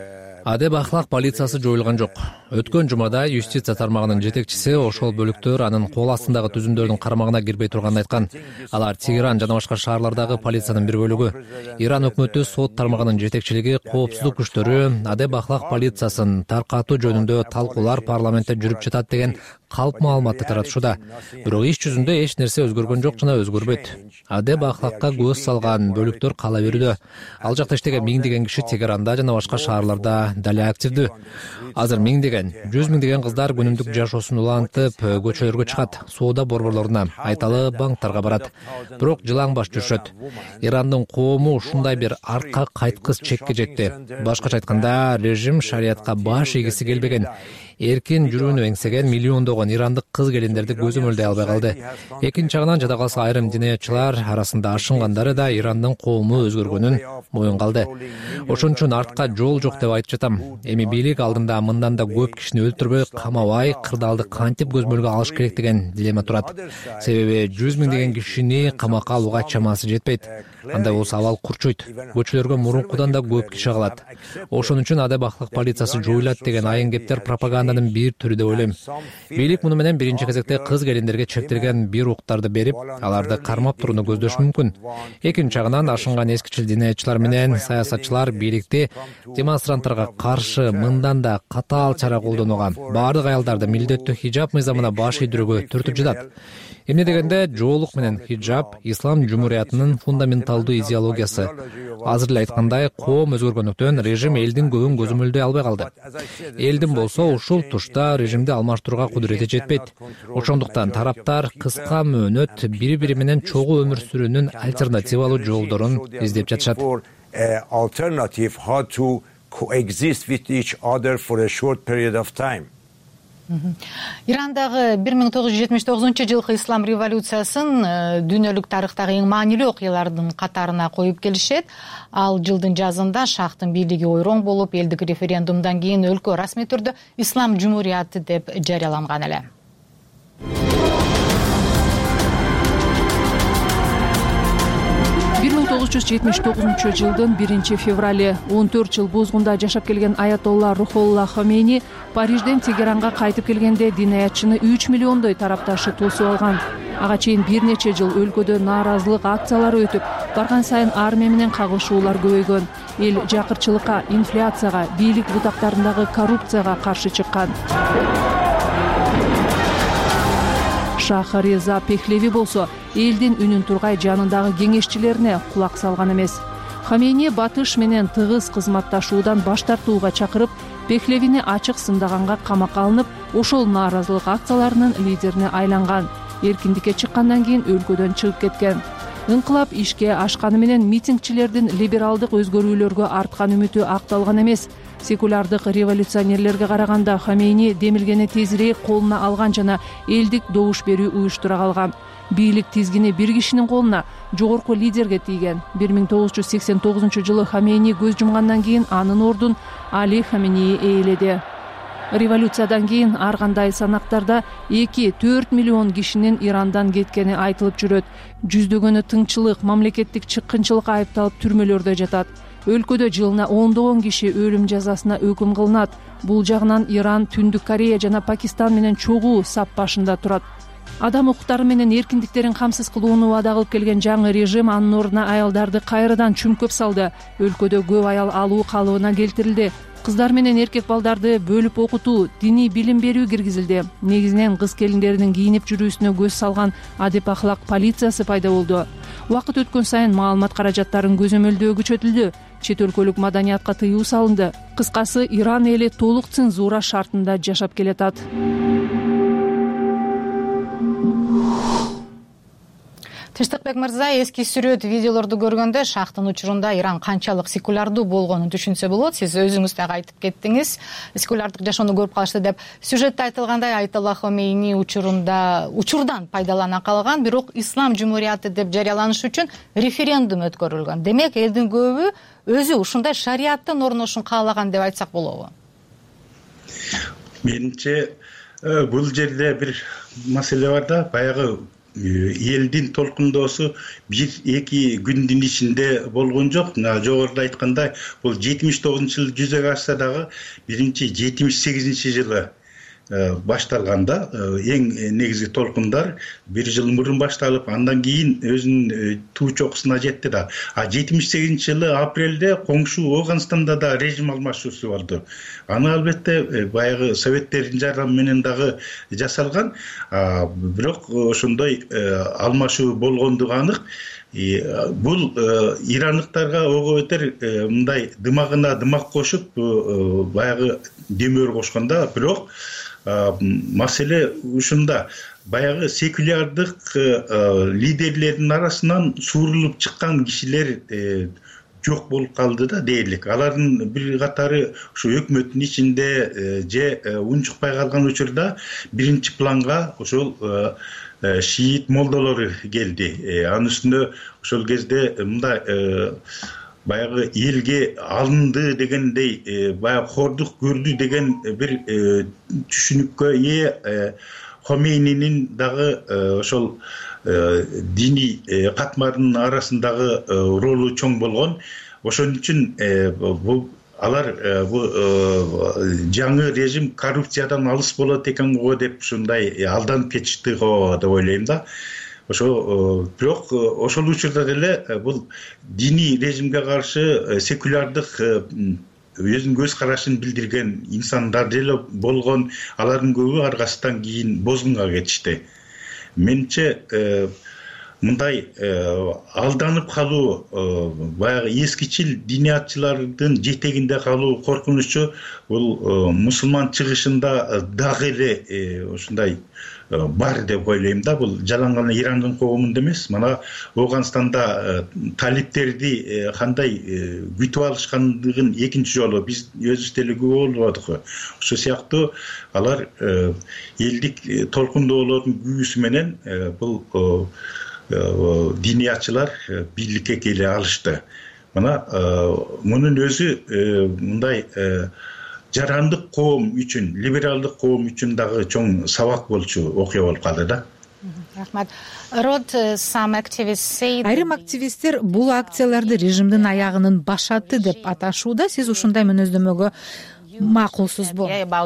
Speaker 3: Адеп ахлак полициясы жоюлган жок. Өткөн жумада юстиция тармагынын жетекчиси ошол бөлүктөр анын кол астындагы түзүмдөрдүн карамагына кирбей турганын айткан. Алар Тегеран жана башка шаарлардагы полициянын бир бөлүгү. Иран өкмөтү сот тармагынын жетекчилиги, коопсуздук күчтөрү Адеп ахлак полициясын таркатуу жөнүндө талкуулар парламентте жүрүп жатат деген калп маалыматты таратышууда. Бирок иш жүзүндө эч нерсе өзгөргөн жок жана өзгөрбөйт. Адеп ахлакка көз салган бөлүктөр кала берүүдө. Ал жакта иштеген миңдеген киши Тегеранда жана башка шаарларда дале активдүү. Азыр миңдеген, жүз миңдеген кыздар күнүмдүк жашоосун улантып, көчөлөргө чыгат, соода борборлоруна, айталы банктарга барат. Бирок жылаң баш жүрүшөт. Ирандын коому ушундай бир арка кайткыс чекке жетти. Башкача айтканда, режим шариятка баш ийгиси келбеген. Эркин жүрүүнү эңсеген миллиондогон ирандык кыз келиндерди көзөмөлдөй албай калды. Экинчи жагынан жада калса айрым динаятчылар арасында ашынгандары да Ирандын коому өзгөргөнүн моюнга алды. Ошон үчүн артка жол жок деп айтып жатам. Эми бийлик алдында мындан да көп кишини өлтүрбөй, камабай, кырдаалды кантип көзмөлгө алыш керек деген дилемма турат. Себеби жүз миңдеген кишини камакка алууга чамасы жетпейт. Андай болсо абал курчуйт. Көчөлөргө мурункудан да көп киши калат. Ошон үчүн Адеп ахлак полициясы жоюлат деген айын кептер пропаганданын бир түрү деп ойлойм. Бийлик муну менен биринчи кезекте кыз келиндерге чектелген бир уктарды берип, аларды кармап турууну көздөшү мүмкүн. Экинчи жагынан ашынган эскичил динаятчылар менен саясатчылар бийликти демонстранттарга каршы мындан да катаал чара колдонууга, баардык аялдарды милдеттүү хижаб мыйзамына баш ийдирүүгө түртүп жатат. Эмне дегенде, жоолук менен хижаб ислам жумуриятынын фундаменталдуу идеологиясы. Азыр эле айткандай, коом өзгөргөндүктөн режим элдин көбүн көзөмөлдөй албай калды. Элдин болсо ушул тушта режимди алмаштырууга кудурети жетпейт. Ошондуктан тараптар кыска мөөнөт бири-бири менен чогуу өмүр сүрүүнүн альтернативалуу жолдорун издеп жатышат.
Speaker 17: Ирандагы бир миң тогуз жүз жетимиш тогузунчу жылкы ислам революциясын дүйнөлүк тарыхтагы эң маанилүү окуялардын катарына коюп келишет. Ал жылдын жазында шахтын бийлиги ойроң болуп, элдик референдумдан кийин өлкө расмий түрдө ислам жумурияты деп жарыяланган эле.
Speaker 2: бир миң тогуз жүз жетимиш тогузунчу жылдын биринчи феврали он төрт жыл бузгунда жашап келген Аятолла Рухолла Хамейни Парижден Тегеранга кайтып келгенде динаятчыны үч миллиондой тарапташы тосуп алган. Ага чейин бир нече жыл өлкөдө нааразылык акциялары өтүп, барган сайын армия менен кагылышуулар көбөйгөн. Эл жакырчылыкка, инфляцияга, бийлик бутактарындагы коррупцияга каршы чыккан. Шахреза Пехлеви болсо элдин үнүн тургай жанындагы кеңешчилерине кулак салган эмес. Хамейни батыш менен тыгыз кызматташуудан баш тартууга чакырып, Пехлевини ачык сындаганга камакка алынып, ошол нааразылык акцияларынын лидерине айланган. Эркиндикке чыккандан кийин өлкөдөн чыгып кеткен. Инкылап ишке ашканы менен митингчилердин либералдык өзгөрүүлөргө арткан үмүтү акталган эмес. секулярдык революционерлерге караганда Хамейни демилгени тезирээк колуна алган жана элдик добуш берүү уюштура калган. Бийлик тизгини бир кишинин колуна, жогорку лидерге тийген. бир миң тогуз жүз сексен тогузунчу жылы Хамейни көз жумгандан кийин анын ордун Али Хамейни ээледи. Революциядан кийин ар кандай санактарда эки төрт миллион кишинин Ирандан кеткени айтылып жүрөт. Жүздөгөнү тыңчылык, мамлекеттик чыккынчылыкка айыпталып түрмөлөрдө жатат. Өлкөдө жылына ондогон киши өлүм жазасына өкүм кылынат. Бул жагынан Иран, Түндүк Корея жана Пакистан менен чогуу сап башында турат. Адам укуктары менен эркиндиктерин камсыз кылууну убада кылып келген жаңы режим анын ордуна аялдарды кайрадан чүмкөп салды. Өлкөдө көп аял алуу калыбына келтирилди. Кыздар менен эркек балдарды бөлүп окутуу, диний билим берүү киргизилди. Негизинен кыз келиндеринин кийинип жүрүүсүнө көз салган адеп ахлак полициясы пайда болду. Убакыт өткөн сайын маалымат каражаттарын көзөмөлдөө күчөтүлдү. Чет өлкөлүк маданиятка тыюу салынды. Кыскасы, Иран эли толук цензура шартында жашап келатат.
Speaker 17: Тынчтыкбек мырза, эски сүрөт видеолорду көргөндө шахтын учурунда Иран канчалык секулярдуу болгонун түшүнсө болот. Сиз өзүңүз дагы айтып кеттиңиз, секулярдык жашоону көрүп калышты деп. Сюжетте айтылгандай, Айталла Хомейни учурунда учурдан пайдалана калган, бирок ислам жумурияты деп жарыяланыш үчүн референдум өткөрүлгөн. Демек, элдин көбү өзү ушундай шариаттын орношун каалаган деп айтсак болобу?
Speaker 9: Менимче, бул жерде бир маселе бар да, баягы элдин толкундоосу бир эки күндүн ичинде болгон жок. Жогоруда айткандай, бул жетимиш тогузунчу жылы жүзөгө ашса дагы биринчи жетимиш сегизинчи жылы башталганда, эң негизги толкундар бир жыл мурун башталып, андан кийин өзүнүн туу чокусуна жетти да. А жетимиш сегизинчи жылы апрелде коңшу Ооганстанда да режим алмашуусу болду. Аны албетте баягы советтердин жардамы менен дагы жасалган, бирок ошондой алмашуу болгондугу анык. Бул ирандыктарга ого бетер мындай дымагына дымак кошуп, баягы демөр кошконда, бирок маселе ушунда. Баягы секулярдык лидерлердин арасынан суурулуп чыккан кишилер жок болуп калды да дээрлик. Алардын бир катары ушу өкмөттүн ичинде же унчукпай калган учурда биринчи планга ошол шиит молдолору келди. Анын үстүнө ошол кезде мындай баягы элге алынды дегендей, баягы хордук көрдү деген бир түшүнүккө ээ Хомейнинин дагы ошол диний катмардын арасындагы ролу чоң болгон. Ошон үчүн бул алар бул жаңы режим коррупциядан алыс болот экен го деп ушундай алданып кетишти го деп ойлойм да. Ошо бирок ошол учурда деле бул диний режимге каршы секулярдык өзүнүн көз карашын билдирген инсандар деле болгон, алардын көбү аркасынан кийин бозгунга кетишти. Менимче мындай алданып калуу, баягы эскичил диниятчылардын жетегинде калуу коркунучу бул мусулман чыгышында дагы эле ушундай бар деп ойлойм да. Бул жалаң гана Ирандын коомунда эмес, мана Ооганстанда талиптерди кандай күтүп алышкандыгын экинчи жолу биз өзүбүз деле күбө болдук. Ошол сыяктуу алар элдик толкундоолордун күбүсү менен бул диниятчылар бийликке келе алышты. Мына мунун өзү мындай жарандык коом үчүн, либералдык коом үчүн дагы чоң сабак болчу окуя болуп калды да.
Speaker 17: Рахмат.
Speaker 6: Айрым активисттер бул акцияларды режимдин аягынын башаты деп аташууда. Сиз ушундай мүнөздөмөгө макулсузбу?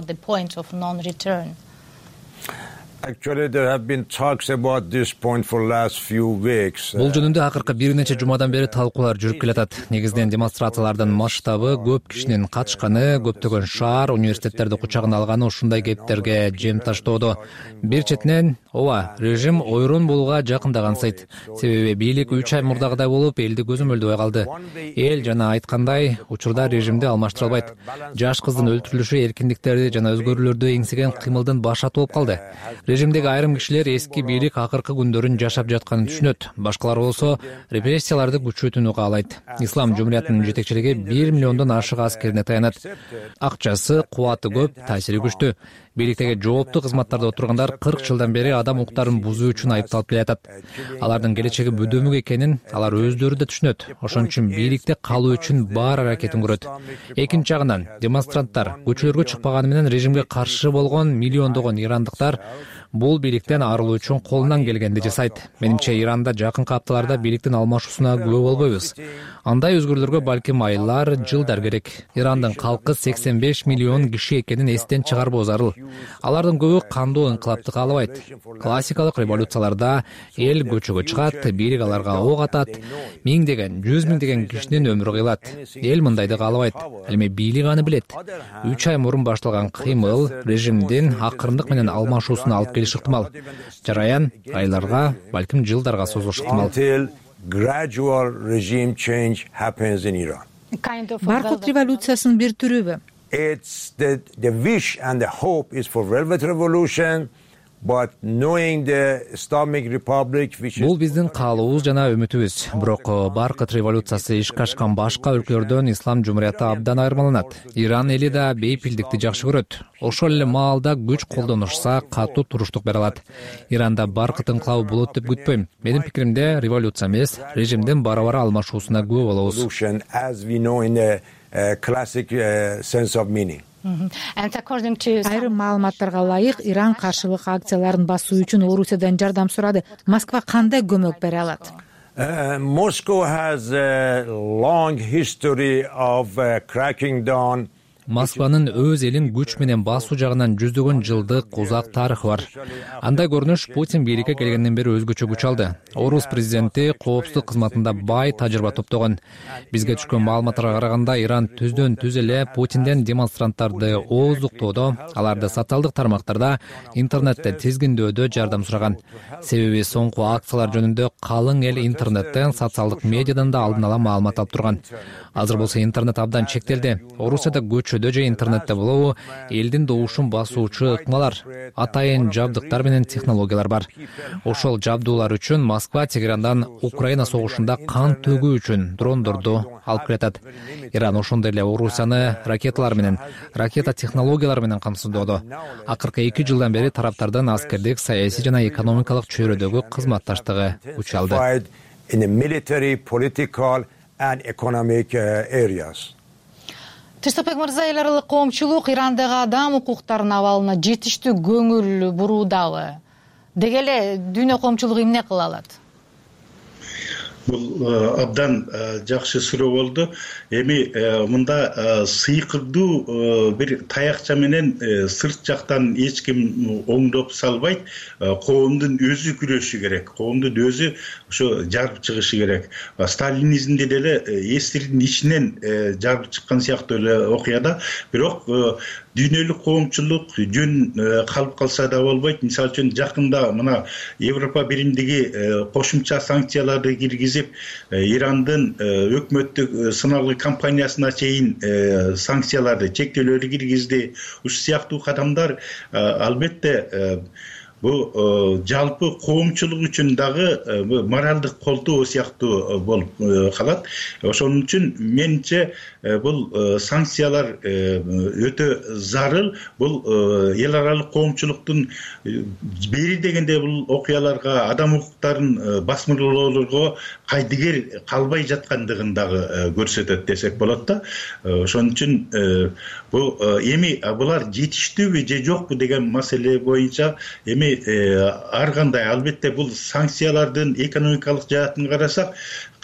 Speaker 8: Actually, there have been talks about this point for last few weeks.
Speaker 3: Бул жөнүндө акыркы бир нече жумадан бери талкуулар жүрүп келатат. Негизинен демонстрациялардын масштабы, көп кишинин катышканы, көптөгөн шаар, университеттерди кучагына алганы ушундай кептерге жем таштоодо. Бир четинен ооба, режим ойрон болууга жакындагансыйт. Себеби бийлик үч ай мурдагыдай болуп, элди көзөмөлдөбөй калды. Эл жана айткандай учурда режимди алмаштыра албайт. Жаш кыздын өлтүрүлүшү эркиндиктерди жана өзгөрүүлөрдү эңсеген кыймылдын башаты болуп калды. Режимдеги айрым кишилер эски бийлик акыркы күндөрүн жашап жатканын түшүнөт. Башкалар болсо репрессияларды күчөтүүнү каалайт. Ислам жумуриятынын жетекчилиги бир миллиондон ашык аскерине таянат. Акчасы, кубаты көп, таасири күчтүү. Бийликтеги жооптуу кызматтарда отургандар кырк жылдан бери адам укуктарын бузуу үчүн айыпталып келатат. Алардын келечеги бөдөмүк экенин алар өздөрү да түшүнөт. Ошон үчүн бийликте калуу үчүн бар аракетин көрөт. Экинчи жагынан демонстранттар көчөлөргө чыкпаганы менен режимге каршы болгон миллиондогон ирандыктар бул бийликтен арылуу үчүн колунан келгенди жасайт. Менимче Иранда жакынкы апталарда бийликтин алмашуусуна күбө болбойбуз. Андай өзгөрүүлөргө балким айлар, жылдар керек. Ирандын калкы сексен беш миллион киши экенин эстен чыгарбоо зарыл. Алардын көбү кандуу инкылапты каалабайт. Классикалык революцияларда эл көчөгө чыгат, бийлик аларга ок атат, миңдеген, жүз миңдеген кишинин өмүрү кыйылат. Эл мындайды каалабайт. Эми бийлик аны билет. үч ай мурун башталган кыймыл режимдин акырындык менен алмашуусуна алып келиши ыктымал. Жараян айларга, балким жылдарга созулушу ыктымал.
Speaker 6: Баркыт революциясынын бир түрүбү?
Speaker 8: It's the, the wish and the hope is for velvet revolution, but knowing the Islamic Republic which
Speaker 3: Бул биздин каалообуз жана үмүтүбүз. Бирок баркыт революциясы ишке ашкан башка өлкөлөрдөн ислам жумурияты абдан айырмаланат. Иран эли да бейпилдикти жакшы көрөт. Ошол эле маалда күч колдонушса, катуу туруштук бере алат. Иранда баркыт инкылабы болот деп күтпөйм. Менин пикиримде революция эмес, режимдин бара-бара алмашуусуна күбө болобуз.
Speaker 8: Uh, classic uh, sense of meaning.
Speaker 6: Айрым маалыматтарга ылайык, Иран каршылык акцияларын басуу үчүн Орусиядан жардам сурады. Москва кандай көмөк бере алат?
Speaker 8: Uh, Moscow has a long history of uh, cracking down.
Speaker 3: Москванын өз элин күч менен басуу жагынан жүздөгөн жылдык узак тарыхы бар. Андай көрүнүш Путин бийликке келгенден бери өзгөчө күч алды. Орус президенти коопсуздук кызматында бай тажрыйба топтогон. Бизге түшкөн маалыматтарга караганда, Иран түздөн түз эле Путинден демонстранттарды ооздуктоодо, аларды социалдык тармактарда, интернетте тизгиндөөдө жардам сураган. Себеби соңку акциялар жөнүндө калың эл интернеттен, социалдык медиадан да алдын ала маалымат алып турган. Азыр болсо интернет абдан чектелди. Орусияда көчөдө же интернетте болобу элдин добушун басуучу ыкмалар, атайын жабдыктар менен технологиялар бар. Ошол жабдуулар үчүн Москва Тегерандан Украина согушунда кан төгүү үчүн дрондорду алып келатат. Иран ошондой эле Орусияны ракеталар менен, ракета технологиялары менен камсыздоодо. Акыркы эки жылдан бери тараптардын аскердик, саясий жана экономикалык чөйрөдөгү кызматташтыгы күч алды.
Speaker 8: And economic uh, areas.
Speaker 17: Тыштыкбек мырза, эл аралык коомчулук Ирандагы адам укуктарынын абалына жетиштүү көңүл буруудабы? Деги эле дүйнө коомчулугу эмне кыла алат?
Speaker 9: Бул абдан жакшы суроо болду. Эми мында сыйкырдуу бир таякча менен сырт жактан эч ким оңдоп салбайт. Коомдун өзү күрөшү керек. Коомдун өзү ошо жарып чыгышы керек. Сталинизмде деле эстирдин ичинен жарып чыккан сыяктуу эле окуяда. Бирок дүйнөлүк коомчулук жөн калып калса да болбойт. Мисалы үчүн жакында мына Европа биримдиги кошумча санкцияларды киргизип, Ирандын өкмөттүк сыналгы компаниясына чейин санкцияларды, чектөөлөрдү киргизди. Ушул сыяктуу кадамдар албетте бул жалпы коомчулук үчүн дагы моралдык колдоо сыяктуу болуп калат. Ошон үчүн менимче бул санкциялар өтө зарыл. Бул эл аралык коомчулуктун бери дегенде бул окуяларга, адам укуктарын басмырлоолорго кайдыгер калбай жаткандыгын дагы көрсөтөт десек болот да. Ошон үчүн бул эми булар жетиштүүбү же жокпу деген маселе боюнча эми ар кандай албетте бул санкциялардын экономикалык жаатын карасак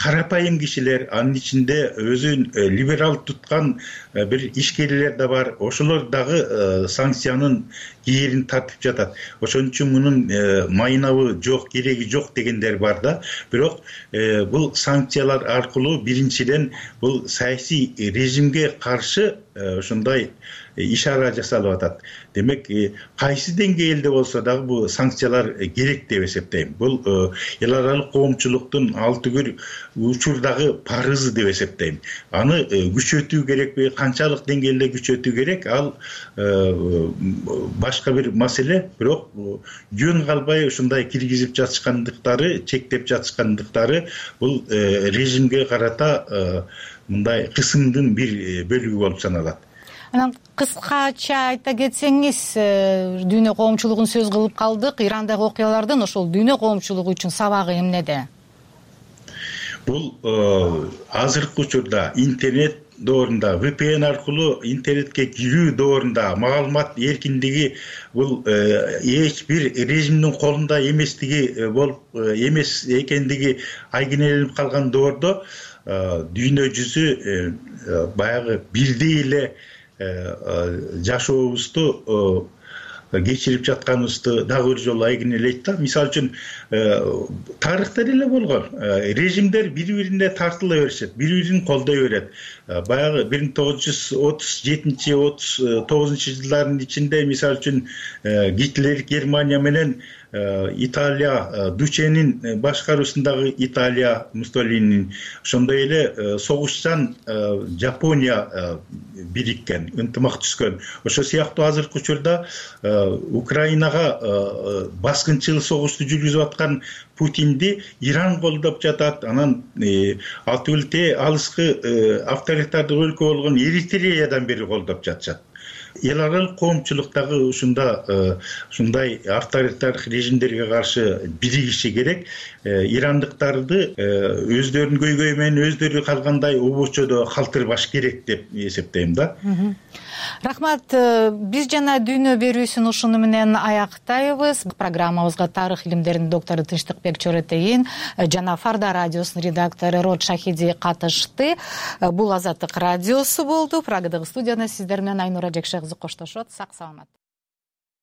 Speaker 9: карапайым кишилер, анын ичинде өзүн либерал туткан бир ишкерлер да бар. Ошолор дагы санкциянын кээрин тартып жатат. Ошон үчүн мунун майнабы жок, кереги жок дегендер бар да. Бирок бул санкциялар аркылуу биринчиден бул саясий режимге каршы ошондой ишара жасалып атат. Демек, кайсы деңгээлде болсо дагы бул санкциялар керек деп эсептейм. Бул эл аралык коомчулуктун алтыгүр учурдагы парызы деп эсептейм. Аны күчөтүү керекпи, канчалык деңгээлде күчөтүү керек, ал башка бир маселе. Бирок жөн калбай ушундай киргизип жатышкандыктары, чектеп жатышкандыктары бул режимге карата мындай кысымдын бир бөлүгү болуп саналат.
Speaker 17: Анан кыскача айта кетсеңиз, дүйнө коомчулугун сөз кылып калдык. Ирандагы окуялардын ошол дүйнө коомчулугу үчүн сабагы эмнеде?
Speaker 9: Бул азыркы учурда интернет доорунда, ви пи эн аркылуу интернетке кирүү доорунда маалымат эркиндиги бул эч бир режимдин колунда эместиги болуп эмес экендиги айгинеленип калган доордо дүйнө жүзү баягы бирдей эле жашообузду кечирип жатканыбызды дагы бир жолу айгинелейт да. Мисалы үчүн тарыхта эле болгон режимдер бири-бирине тартыла беришет, бири-бирин колдой берет. Баягы бир миң тогуз жүз отуз жетинчи отуз тогузунчу жылдардын ичинде мисалы үчүн Гитлер Германия менен Италия, Дученин башкаруусундагы Италия, Муссолинин, ошондой эле согушчан Жапония бириккен, ынтымак түзгөн. Ошол сыяктуу азыркы учурда Украинага баскынчыл согушту жүргүзүп аткан Путинди Иран колдоп жатат. Анан ал тилте алыскы авторитардык өлкө болгон Эритреядан бери колдоп жатышат. Эл аралык коомчулуктагы ушунда ушундай авторитардык режимдерге каршы биригиши керек. Ирандыктарды өздөрүнүн көйгөйү менен өздөрү калгандай обочодо калтырбаш керек деп эсептейм да.
Speaker 17: Рахмат. Биз жана дүйнө берүүсүн ушуну менен аяктайбыз. Программабызга тарых илимдеринин доктору Тынчтыкбек Чоротейин жана Фарда радиосунун редактору Род Шахиди катышты. Бул Азаттык радиосу болду. Прагадагы студияда сиздер менен Айнура Жекше кызы коштошот. Сак саламат.